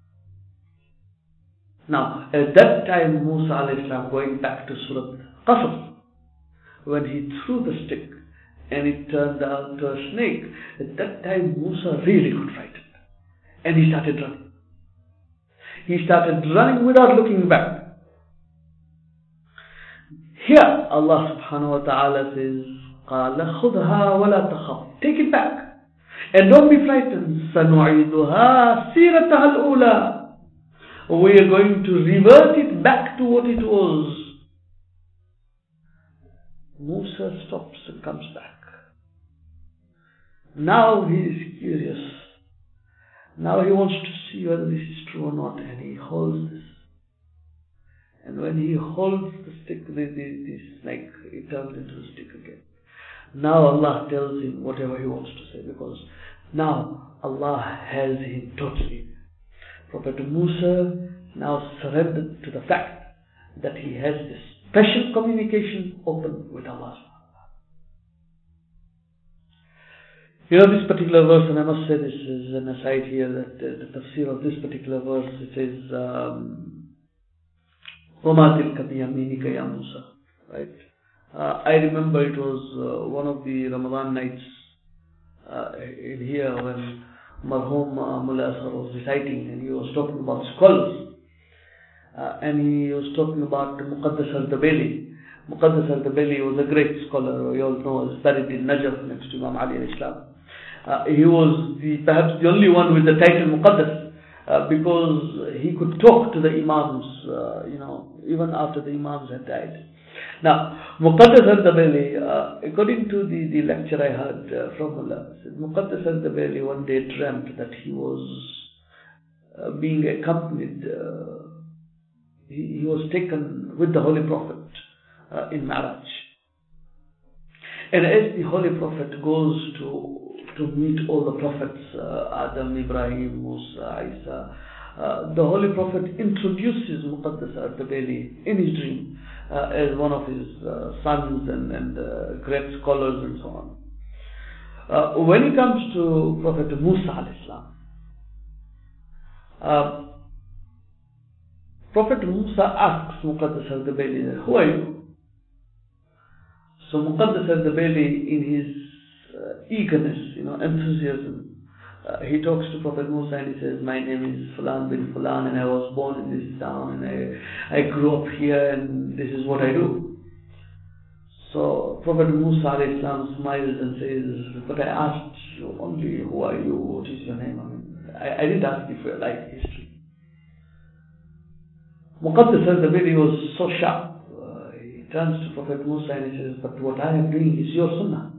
Speaker 1: Now, at that time, Musa alayhi salam, going back to Surah Qasas, when he threw the stick and it turned out to a snake, at that time Musa really got frightened. And he started running. He started running without looking back. Here, Allah subhanahu wa ta'ala says, قَالَ خُذْهَا وَلَا تَخَفْ. Take it back. And don't be frightened. سَنُعِيدُهَا سِيرَتَهَا الْأُولَى. We are going to revert it back to what it was. Musa stops and comes back. Now he is curious. Now he wants to see whether this is true or not. And he holds this. And when he holds the stick, the, the, the snake, it turns into a stick again. Now Allah tells him whatever he wants to say, because now Allah has him totally. Prophet Musa now surrendered to the fact that he has this special communication open with Allah. You know this particular verse, and I must say this is an aside here, that uh, the tafsir of this particular verse, it says, um, وَمَا تِلْكَ بِيَمِينِكَ يَا مُوسَى. Right? Uh, I remember it was uh, one of the Ramadan nights uh, in here when Marhum uh, Mullah Asghar was reciting, and he was talking about scholars. Uh, and he was talking about Muqaddas al-Dabeli. Muqaddas al-Dabeli was a great scholar, we all know, he studied in Najaf next to Imam Ali al-Islam. Uh, he was the, perhaps the only one with the title Muqaddas, uh, because he could talk to the Imams, uh, you know, even after the Imams had died. Now, Muqaddas al-Dabeli, uh, according to the, the lecture I heard uh, from Mullah, Muqaddas al-Dabeli one day dreamt that he was uh, being accompanied, uh, he, he was taken with the Holy Prophet uh, in Mi'raj. And as the Holy Prophet goes to to meet all the prophets, uh, Adam, Ibrahim, Musa, Isa, uh, the Holy Prophet introduces Muqaddas al-Dabeli in his dream uh, as one of his uh, sons and, and uh, great scholars and so on. Uh, when it comes to Prophet Musa alayhi salam, uh, Prophet Musa asks Muqaddas al-Dabeli, who are you? So Muqaddas al-Dabeli, in his uh, eagerness, you know, enthusiasm, uh, he talks to Prophet Musa and he says, my name is Fulan bin Fulan and I was born in this town and I, I grew up here and this is what I do. So Prophet Musa alayhi salam smiles and says, but I asked you only, who are you, what is your name? I mean, I, I didn't ask you for your life history. Muqaddas al-Zabiri was so sharp. Uh, he turns to Prophet Musa and he says, but what I am doing is your sunnah.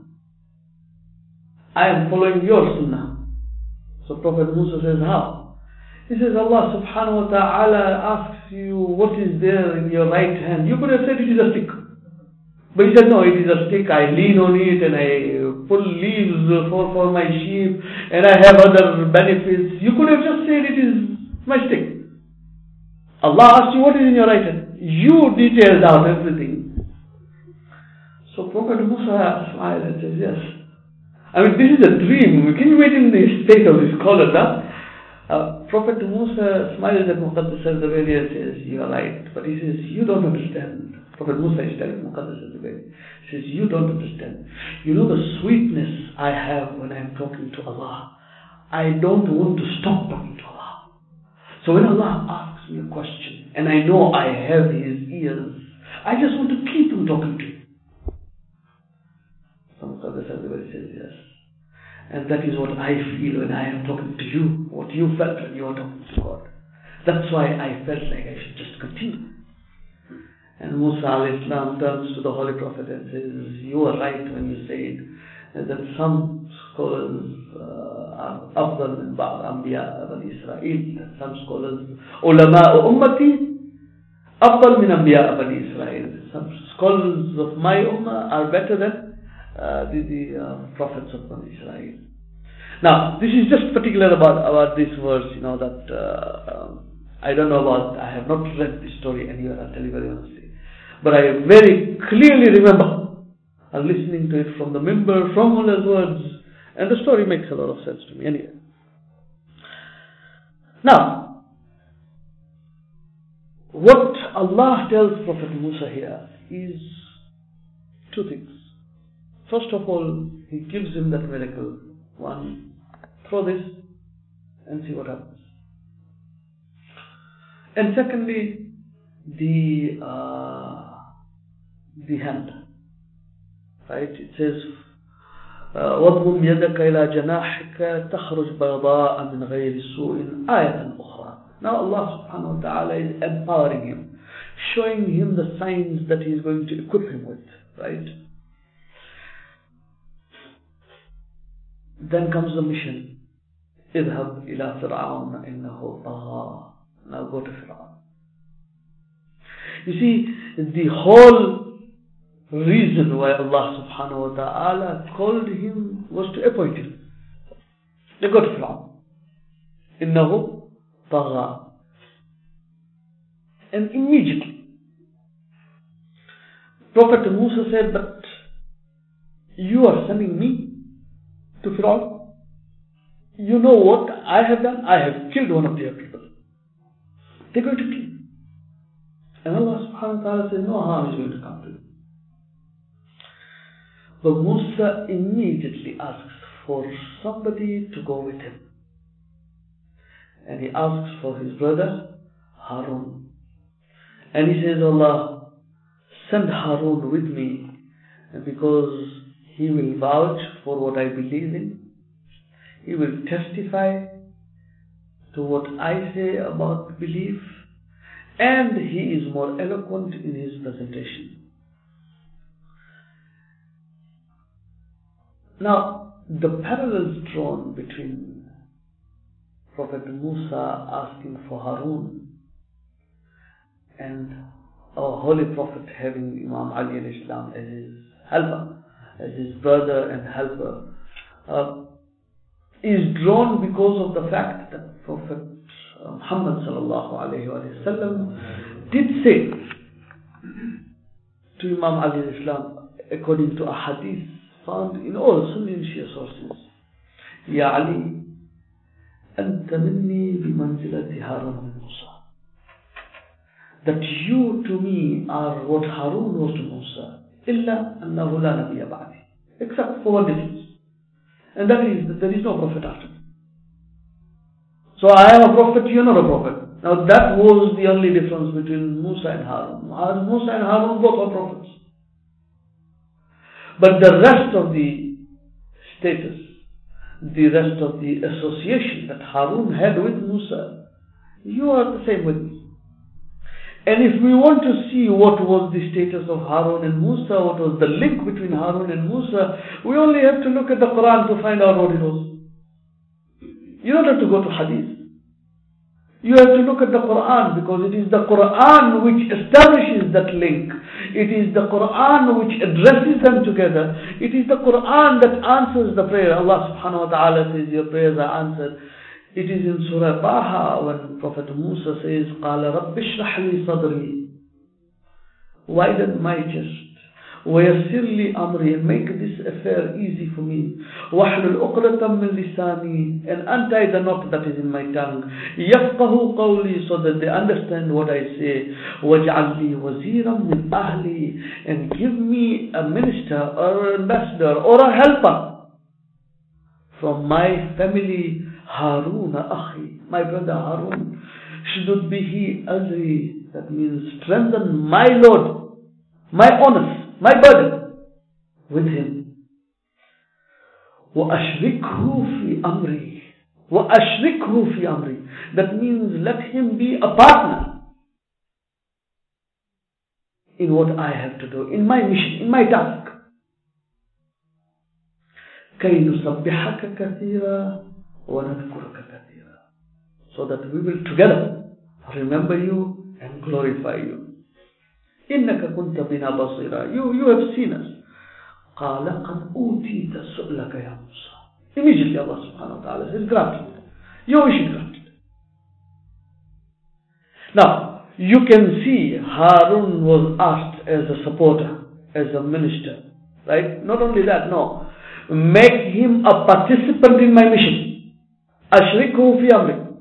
Speaker 1: I am following your sunnah. So Prophet Musa says, how? He says, Allah subhanahu wa ta'ala asks you, what is there in your right hand? You could have said it is a stick. But he said, no, it is a stick. I lean on it and I pull leaves for, for my sheep and I have other benefits. You could have just said it is my stick. Allah asked you, what is in your right hand? You detailed out everything. So Prophet Musa smiled and says, yes. I mean, this is a dream. Can you imagine the state of this scholar, huh? Uh, Prophet Musa smiles at Muqaddas al-Zabiri and says, you are right. But he says, you don't understand. Prophet Musa is telling Muqaddas al-Zabiri. He says, you don't understand. You know the sweetness I have when I am talking to Allah. I don't want to stop talking to Allah. So when Allah asks me a question, and I know I have His ears, I just want to keep on talking to Him. So Muqaddas al-Zabiri says, yes. And that is what I feel when I am talking to you, what you felt when you were talking to God. That's why I felt like I should just continue. And Musa alayhi salam turns to the Holy Prophet and says, you are right when you said that some scholars uh, are afdal min ba'd anbiya Bani Israel, that some scholars, ulama ummati afdal min anbiya Bani Israel. Some scholars of my ummah are better than Uh, the, the uh, prophets of Bani Israel. Now, this is just particular about, about this verse, you know, that uh, um, I don't know about, I have not read this story anywhere, I'll tell you very honestly. But I very clearly remember uh, listening to it from the member, from Mullah's words, and the story makes a lot of sense to me anyway. Now, what Allah tells Prophet Musa here is two things. First of all, He gives him that miracle. One, throw this and see what happens. And secondly, the uh, the hand. Right? It says, وَضْمُمْ يَدَكَ إِلَى جَنَاحِكَ تَخْرُجْ بَيْضَاءَ مِنْ غَيْرِ سُوءٍ آيَةً أُخْرَى. Now Allah subhanahu wa ta'ala is empowering him, showing him the signs that He is going to equip him with. Right? Then comes the mission. اذهب إلى فرعون إنه طغى. Now go to Fir'aun. You see, the whole reason why Allah subhanahu wa ta'ala called him was to appoint him. They go to Fir'aun. إنه طغى. And immediately, Prophet Musa said, but you are sending me to Fir'aun. You know what I have done? I have killed one of their people. They're going to kill you. And Allah subhanahu wa ta'ala said, no harm is going to come to you. But Musa immediately asks for somebody to go with him. And he asks for his brother Harun. And he says, Allah, send Harun with me, because he will vouch for what I believe in. He will testify to what I say about belief. And he is more eloquent in his presentation. Now, the parallels drawn between Prophet Musa asking for Harun and our Holy Prophet having Imam Ali alayhi salam as his helper, as his brother and helper, uh, is drawn because of the fact that Prophet uh, Muhammad sallallahu alayhi wa sallam did say to Imam Ali alayhi salam, according to a hadith found in all Sunni and Shia sources, Ya Ali, anta minni bimanzilati Harun min Musa. That you to me are what Harun was to Musa, illa annahu la nabiyya ba'di, except for one difference. And that is that there is no prophet after me. So I am a prophet, you are not a prophet. Now that was the only difference between Musa and Harun. Musa and Harun both are prophets. But the rest of the status, the rest of the association that Harun had with Musa, you are the same with me. And if we want to see what was the status of Harun and Musa, what was the link between Harun and Musa, we only have to look at the Quran to find out what it was. You don't have to go to Hadith. You have to look at the Quran, because it is the Quran which establishes that link. It is the Quran which addresses them together. It is the Quran that answers the prayer. Allah subhanahu wa ta'ala says your prayers are answered. It is in Surah Taha when Prophet Musa says, قَالَ رَبِّ اشْرَحْ لِي صَدْرِي, widen my chest, وَيَسِّرْ لِي أَمْرِي, and make this affair easy for me, وَحْلُلْ عُقْدَةً مِّن لِسَانِي, and untie the knot that is in my tongue, يَفْقَهُ قَوْلِي, so that they understand what I say, وَاجْعَلْ لِي وَزِيرًا مِّنْ أَهْلِي, and give me a minister or an ambassador or a helper from my family, Harun akhi, my brother Harun, Shdud bihi azri, that means strengthen my load, my onus, my burden with him. وَأَشْرِكْهُ فِي أَمْرِي, وَأَشْرِكْهُ فِي أَمْرِي, that means let him be a partner in what I have to do, in my mission, in my task. كَيْ نُسَبِّحَكَ كَثِيرًا وَنَذْكُرَكَ كَثِيرًا, so that we will together remember you and glorify you. إِنَّكَ كُنْتَ بِنَا بَصِيرًا, you, you have seen us. قَالَ قَدْ أُوتِيتَ سُؤْلَكَ يَا مُوسَى. Immediately Allah subhanahu wa ta'ala says, granted. Your wish is granted. Now, you can see Harun was asked as a supporter, as a minister. Right? Not only that, no. Make him a participant in my mission. Ashrikhu fi amri.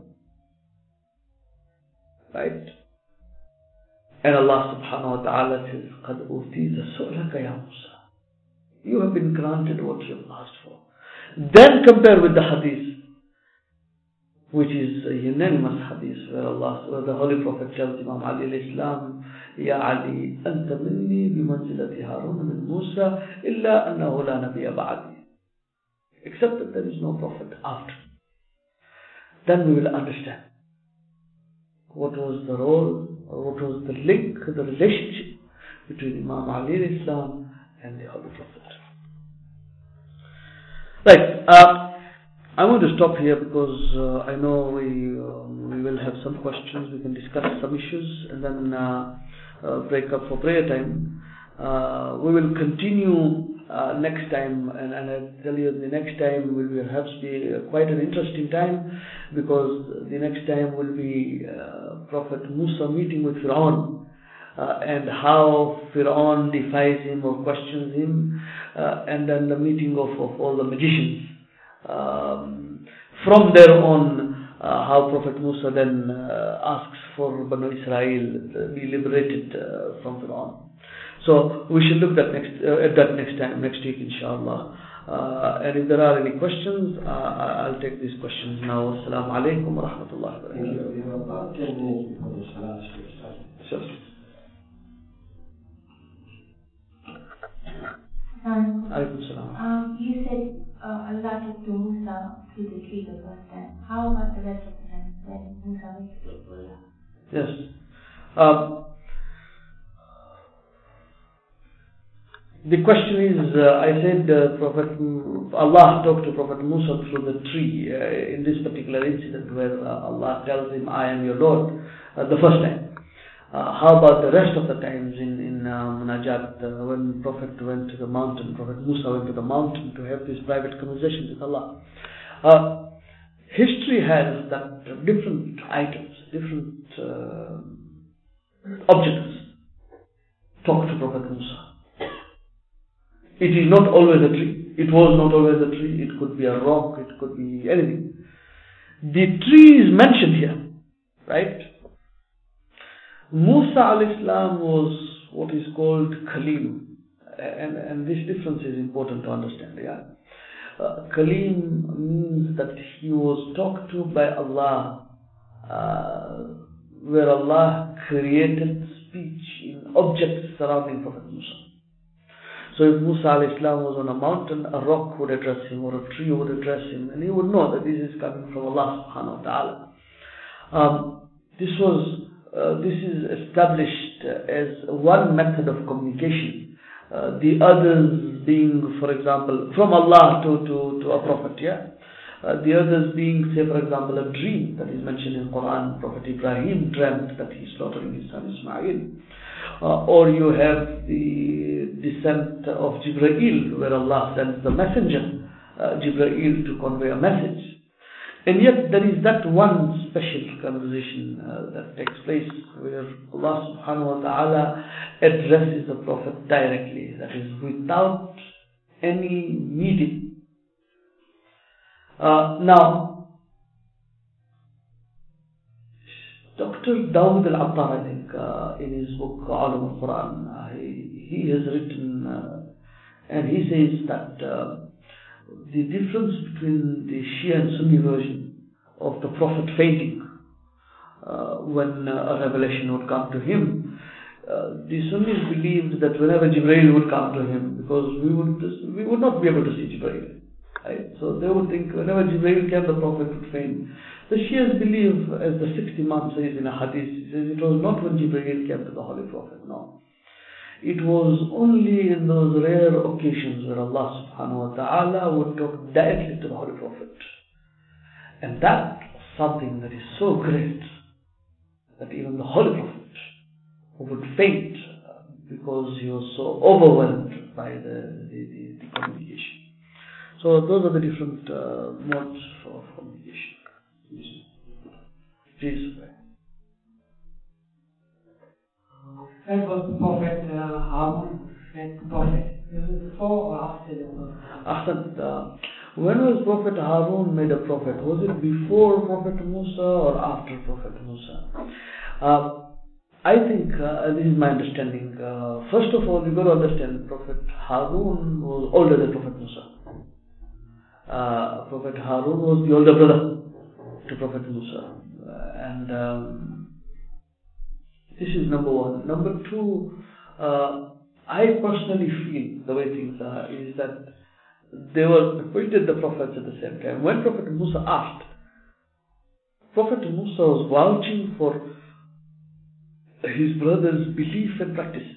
Speaker 1: Right? And Allah subhanahu wa ta'ala says, قَدْ أُوتِيتَ سُؤْلَكَ يَا مُوسَى. You have been granted what you have asked for. Then compare with the hadith, which is a unanimous hadith, where Allah, where the Holy Prophet tells Imam Ali al-Islam, Ya Ali, anta minni bimanzilati Harun min Musa, illa annahu la nabiyya ba'di. Except that there is no prophet after. Then we will understand what was the role, or what was the link, the relationship between Imam Ali al-Islam and the Holy Prophet. Right, uh, I'm going to stop here because uh, I know we um, we will have some questions, we can discuss some issues, and then uh, uh, break up for prayer time. Uh, we will continue uh, next time, and, and I tell you the next time will perhaps be uh, quite an interesting time, because the next time will be uh, Prophet Musa meeting with Fir'aun, uh, and how Fir'aun defies him or questions him, uh, and then the meeting of, of all the magicians. Um, from there on, uh, how Prophet Musa then uh, asks for Banu Israel to be liberated uh, from Fir'aun. So we should look that next, uh, at that next time, next week, inshallah. Uh, and if there are any questions, uh, I'll take these questions now. Assalamu alaikum wa rahmatullahi wa barakatuh.
Speaker 2: We have about ten minutes before the salah starts.
Speaker 1: Sure.
Speaker 3: Um,
Speaker 1: Alaikum salam.
Speaker 3: um, you said uh, Allah talked to Musa through the tree the first time. How about the rest of the time when Musa went to Allah?
Speaker 1: Yes. Um, the question is, uh, I said uh, Prophet Allah talked to Prophet Musa through the tree uh, in this particular incident where uh, Allah tells him, I am your Lord, uh, the first time. Uh, how about the rest of the times in, in uh, Munajat, uh, when Prophet went to the mountain, Prophet Musa went to the mountain to have these private conversations with Allah? Uh, history has that different items, different uh, objects talk to Prophet Musa. It is not always a tree. It was not always a tree. It could be a rock. It could be anything. The tree is mentioned here, right? Musa al-Islam was what is called Kalim, and, and this difference is important to understand. Yeah, uh, Kalim means that he was talked to by Allah, uh, where Allah created speech in objects surrounding Prophet Musa. So if Musa alayhi salam was on a mountain, a rock would address him or a tree would address him, and he would know that this is coming from Allah subhanahu wa ta'ala. Um, this was, uh, this is established as one method of communication. Uh, the others being, for example, from Allah to, to, to a prophet, yeah? Uh, the others being, say for example, a dream that is mentioned in Quran. Prophet Ibrahim dreamt that he is slaughtering his son Ismail. Uh, or you have the descent of Jibreel, where Allah sends the messenger, uh, Jibreel, to convey a message. And yet there is that one special conversation uh, that takes place where Allah subhanahu wa ta'ala addresses the Prophet directly, that is without any medium. Uh, now, Doctor Dawood al-Attar, I think, uh, in his book Alam al-Quran, uh, he, he has written, uh, and he says that uh, the difference between the Shia and Sunni version of the Prophet fainting uh, when uh, a revelation would come to him, uh, the Sunnis believed that whenever Jibreel would come to him, because we would we would not be able to see Jibreel. Right? So they would think whenever Jibreel came, the Prophet would faint. The Shias believe, as the sixth Imam says in a hadith, he says it was not when Jibreel came to the Holy Prophet, no. It was only in those rare occasions where Allah subhanahu wa ta'ala would talk directly to the Holy Prophet. And that was something that is so great that even the Holy Prophet would faint because he was so overwhelmed by the, the, the, the communication. So those are the different uh, modes of communication. Please.
Speaker 2: When was the Prophet uh, Harun met the Prophet? Was it before or after the Prophet?
Speaker 1: After, uh, when was Prophet Harun made a prophet? Was it before Prophet Musa or after Prophet Musa? Uh, I think, uh, this is my understanding. Uh, first of all, you got to understand, Prophet Harun was older than Prophet Musa. Uh, Prophet Harun was the older brother to Prophet Musa. Uh, and um, this is number one. Number two, uh, I personally feel the way things are is that they were appointed the prophets at the same time. When Prophet Musa asked, Prophet Musa was vouching for his brother's belief and practices.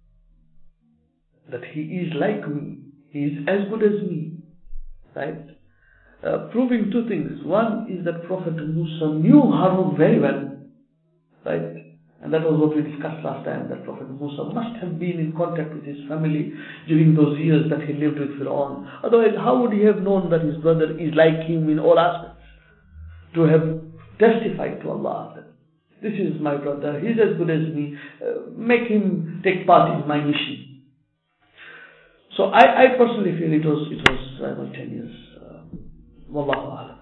Speaker 1: That he is like me, he is as good as me. Right? Uh, proving two things. One is that Prophet Musa knew Harun very well. Right? And that was what we discussed last time, that Prophet Musa must have been in contact with his family during those years that he lived with Fir'aun. Otherwise, how would he have known that his brother is like him in all aspects? To have testified to Allah that this is my brother, he's as good as me, uh, make him take part in my mission. So I, I personally feel it was, it was about ten years. Uh, Wallahu a'lam.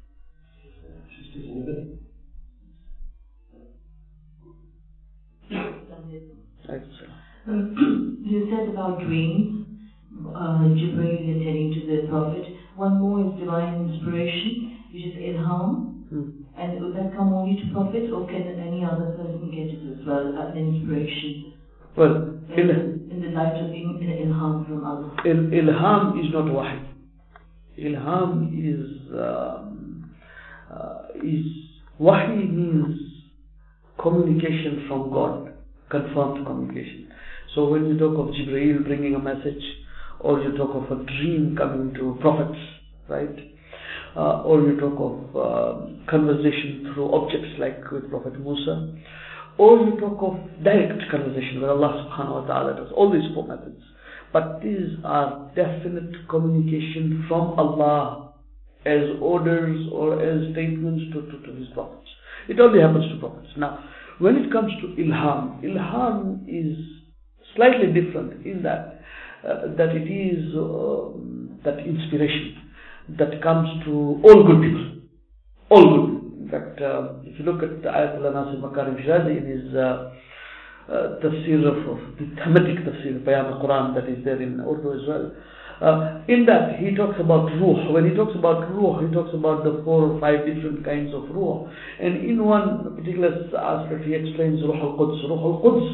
Speaker 3: You said about dreams, uh, Jibreel attending to the Prophet. One more is divine inspiration, which is ilham.
Speaker 1: Hmm.
Speaker 3: And would that come only to Prophet, or can any other person get it as well, as inspiration?
Speaker 1: Well,
Speaker 3: in, in the light of being ilham from Allah.
Speaker 1: Il, ilham is not wahy. Ilham is, um, uh, is wahy means communication from God, confirmed communication. So when you talk of Jibreel bringing a message, or you talk of a dream coming to prophets, right? Uh, or you talk of uh, conversation through objects like with Prophet Musa, or you talk of direct conversation where Allah subhanahu wa ta'ala does all these four methods. But these are definite communication from Allah as orders or as statements to, to, to His prophets. It only happens to prophets. Now, when it comes to ilham, ilham is slightly different in that uh, that it is uh, that inspiration that comes to all good people. All good. In fact, uh, if you look at Ayatollah Nasir Makarim Shirazi in his uh, uh, tafsir of, of the thematic tafsir, Bayan al-Quran, that is there in Urdu as well, uh, in that he talks about ruh. When he talks about ruh, he talks about the four or five different kinds of ruh. And in one particular aspect, he explains Ruh al-Quds. Ruh al-Quds,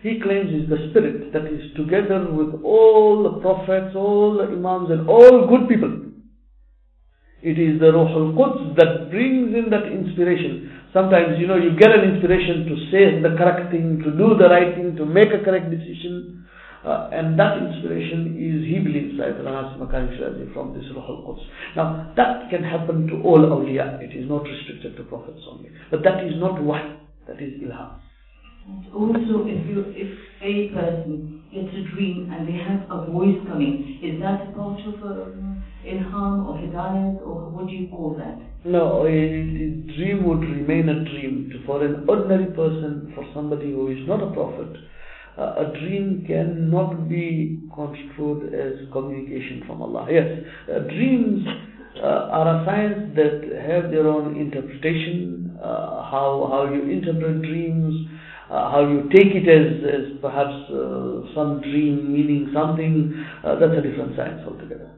Speaker 1: he claims is the spirit that is together with all the prophets, all the imams and all good people. It is the Ruh al-Quds that brings in that inspiration. Sometimes, you know, you get an inspiration to say the correct thing, to do the right thing, to make a correct decision. Uh, and that inspiration is, he believes, like Ranas Makarim Shirazi, from this Ruh al-Quds. Now, that can happen to all awliya. It is not restricted to prophets only. But that is not wahy. That is ilham.
Speaker 3: Also, if you, if a person gets a dream and they have a voice coming, is that a part of a ilham or hidayat, or what do you call that?
Speaker 1: No, a, a dream would remain a dream. For an ordinary person, for somebody who is not a prophet, uh, a dream cannot be construed as communication from Allah. Yes, uh, dreams uh, are a science that have their own interpretation, uh, how, how you interpret dreams, Uh, how you take it as, as perhaps uh, some dream meaning something, uh, that's a different science altogether.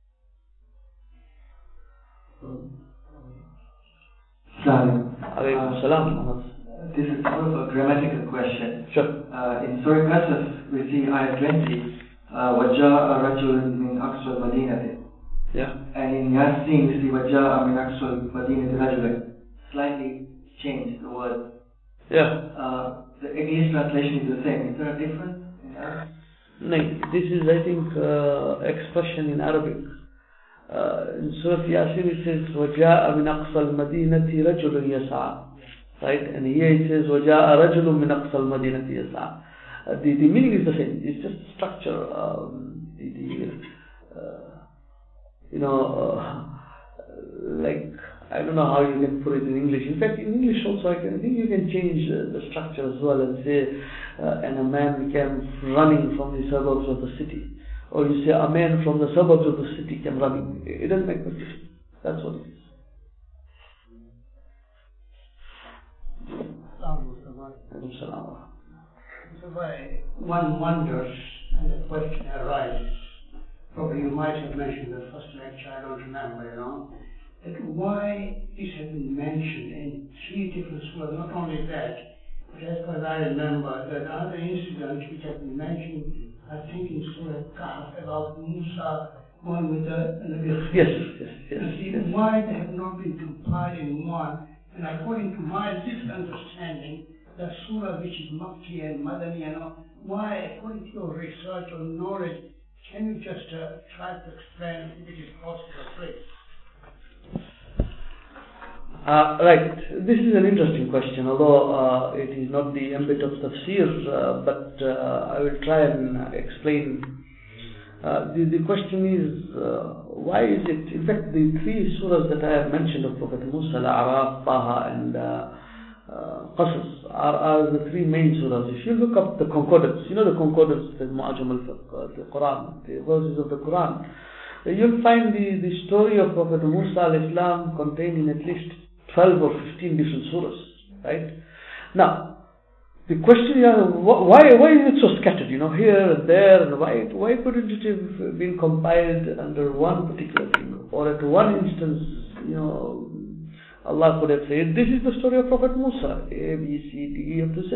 Speaker 2: Salam.
Speaker 1: Alaykum salam.
Speaker 2: This is sort of a grammatical question.
Speaker 1: Sure.
Speaker 2: Uh, in Surah Qasas, we see ayah twenty, وَجَاءَ رَجُلٌ مِنْ أَقْصَى الْمَدِينَةِ.
Speaker 1: Yeah.
Speaker 2: And in Yasin, we see وَجَاءَ مِنْ أَقْصَى الْمَدِينَةِ رَجُلٌ. Slightly changed the word.
Speaker 1: Yeah.
Speaker 2: Uh, the English translation is the same. Is there a difference in Arabic?
Speaker 1: No, this is, I think, uh, expression in Arabic. Uh, in Surah Yasin it says, وَجَاءَ مِنْ أَقْصَى الْمَدِينَةِ رَجُلٌ يَسْعَى. Right? And here it says, وَجَاءَ رَجُلٌ مِنْ أَقْصَى الْمَدِينَةِ يَسْعَى. Uh, the, the meaning is the same. It's just structure. Um, the, the, uh, you know, uh, like, I don't know how you can put it in English. In fact, in English also, I, can, I think you can change uh, the structure as well and say, uh, and a man came running from the suburbs of the city. Or you say, a man from the suburbs of the city came running. It doesn't make much difference. That's what it is.
Speaker 4: So why one wonders, and the question arises, probably you might have mentioned the first lecture, I don't remember, you know, that why this has been mentioned in three different surahs. Not only that, but as far as I remember, there are other incidents which have been mentioned, I think in Surah Kahf, about Musa going with the Nabi.
Speaker 1: Yes, yes, yes.
Speaker 4: And see,
Speaker 1: yes.
Speaker 4: why they have not been compiled in one, and according to my this understanding, the surah which is Makki and Madani and all, why, according to your research or knowledge, can you just uh, try to explain if it is possible, please?
Speaker 1: Uh, right, this is an interesting question, although uh, it is not the ambit of tafsir, uh, but uh, I will try and explain. Uh, the, the question is, uh, why is it, in fact, the three surahs that I have mentioned of Prophet Musa, Al-A'raf, Taha and uh, uh, Qasas are, are the three main surahs. If you look up the concordance, you know the concordance, the Mu'ajam al-Fiqh, the Quran, the verses of the Quran, you'll find the, the story of Prophet Musa al-Islam contained in at least twelve or fifteen different surahs, right? Now, the question is, why, why is it so scattered, you know, here and there, and why, why couldn't it have been compiled under one particular thing, or at one instance, you know, Allah could have said, this is the story of Prophet Musa, A, B, C, D, E, up to Z.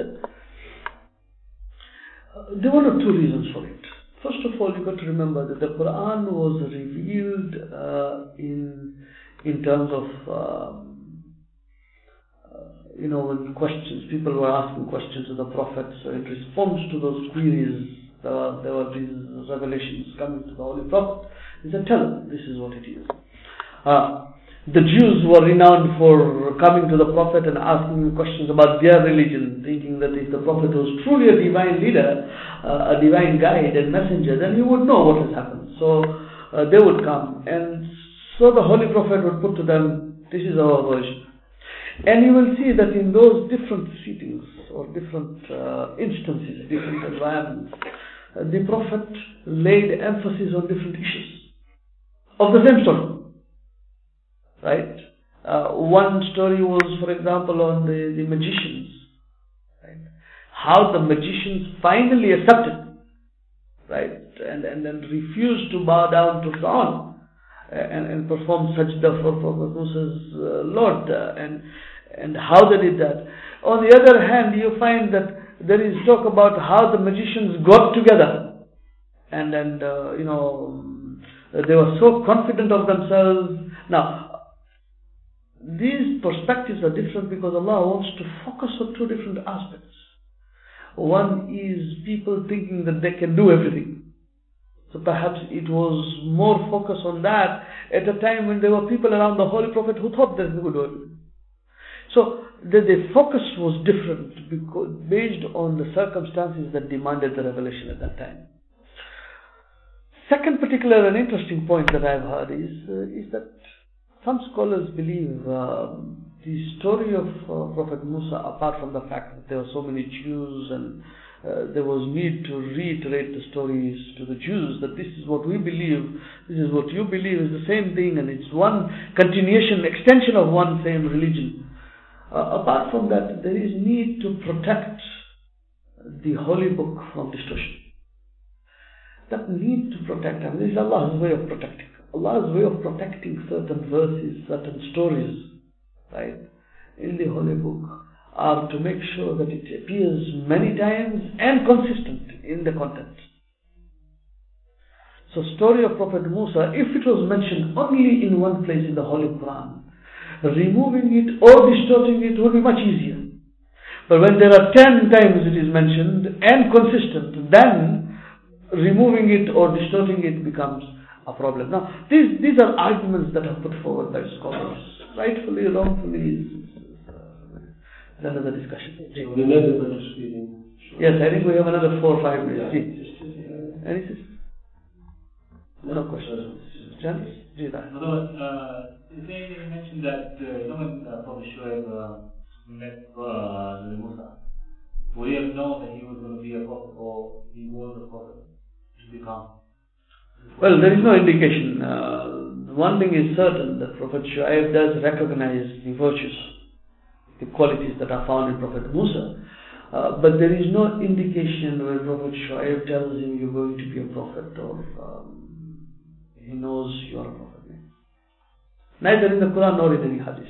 Speaker 1: Uh, there were two reasons for it. First of all, you got to remember that the Quran was revealed uh, in in terms of um, you know, when questions, people were asking questions to the Prophet, so in response to those queries, there were, there were these revelations coming to the Holy Prophet. He said, tell them, this is what it is. Uh, the Jews were renowned for coming to the Prophet and asking him questions about their religion, thinking that if the Prophet was truly a divine leader, uh, a divine guide and messenger, then he would know what has happened. So uh, they would come, and so the Holy Prophet would put to them, this is our version. And you will see that in those different settings or different uh, instances, different environments, uh, the Prophet laid emphasis on different issues of the same story. Right? Uh, one story was, for example, on the, the magicians. Right? How the magicians finally accepted, right, and, and then refused to bow down to Fir'aun. And, and perform sajda for Prophet Musa's uh, Lord, uh, and and how they did that. On the other hand, you find that there is talk about how the magicians got together, and and uh, you know they were so confident of themselves. Now, these perspectives are different because Allah wants to focus on two different aspects. One is people thinking that they can do everything. So perhaps it was more focus on that at a time when there were people around the Holy Prophet who thought that they could do everything. So the, the focus was different because based on the circumstances that demanded the revelation at that time. Second particular and interesting point that I've heard is, uh, is that some scholars believe uh, the story of uh, Prophet Musa, apart from the fact that there were so many Jews and uh, there was need to reiterate the stories to the Jews that this is what we believe, this is what you believe is the same thing, and it's one continuation, extension of one same religion. Uh, apart from that, there is need to protect the holy book from distortion. That need to protect, I mean, this is Allah's way of protecting. Allah's way of protecting certain verses, certain stories, right, in the holy book are to make sure that it appears many times and consistent in the content. So story of Prophet Musa, if it was mentioned only in one place in the Holy Quran, removing it or distorting it would be much easier. But when there are ten times it is mentioned and consistent, then removing it or distorting it becomes a problem. Now, these these are arguments that are put forward by scholars. Rightfully, wrongfully is uh, another discussion. Yes, I think we have another four or five minutes. Any questions? No questions. Chance?
Speaker 5: Uh, they mentioned that uh, when uh, Prophet Shuaib uh, met uh, Musa, would he have known that he was going to be a prophet or he was a prophet to become?
Speaker 1: Well, there is no indication. Uh, one thing is certain, that Prophet Shuaib does recognize the virtues, the qualities that are found in Prophet Musa. Uh, but there is no indication where Prophet Shuaib tells him you're going to be a prophet or um, he knows you are a prophet. Neither in the Quran nor in any hadith.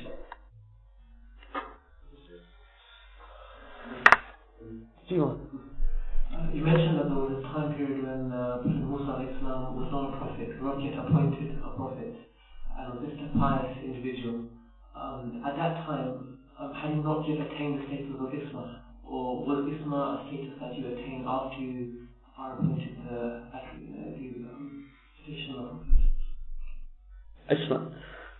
Speaker 6: Uh, you mentioned that there was a time period when uh, Prophet Musa was not a prophet, not yet appointed a prophet, and was just a pious individual. Um, at that time, um, had you not yet attained the status of Isma, or was Isma a status that you attain after you are appointed uh, at uh, the um, station of
Speaker 1: Isma.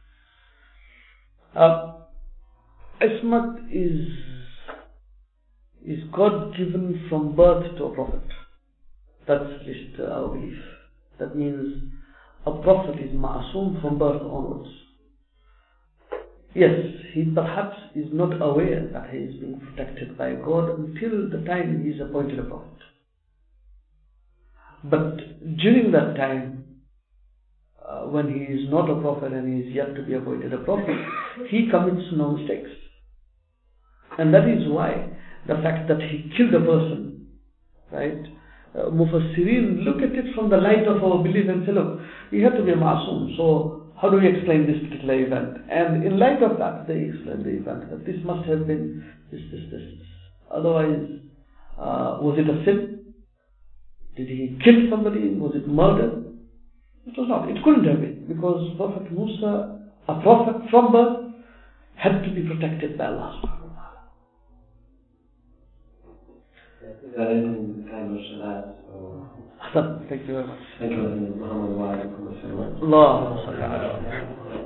Speaker 1: Uh, Ismat is is God given from birth to a prophet. That's at least uh, our belief. That means a prophet is ma'asum from birth onwards. Yes, he perhaps is not aware that he is being protected by God until the time he is appointed a prophet. But during that time, uh, when he is not a prophet and he is yet to be appointed a prophet, he commits no mistakes. And that is why the fact that he killed a person, right? Uh, Mufassirin look at it from the light of our belief and say, look, he had to be a ma'asum, so how do we explain this particular event? And in light of that, they explain the event that this must have been this, this, this. this. Otherwise, uh, was it a sin? Did he kill somebody? Was it murder? It was not. It couldn't have been, because Prophet Musa, a prophet from birth, had to be protected by Allah subhanahu wa ta'ala.
Speaker 6: that in the time of Salat.
Speaker 1: Ahsan, thank you very much.
Speaker 6: Thank you.
Speaker 1: Allahumma salli ala Muhammad.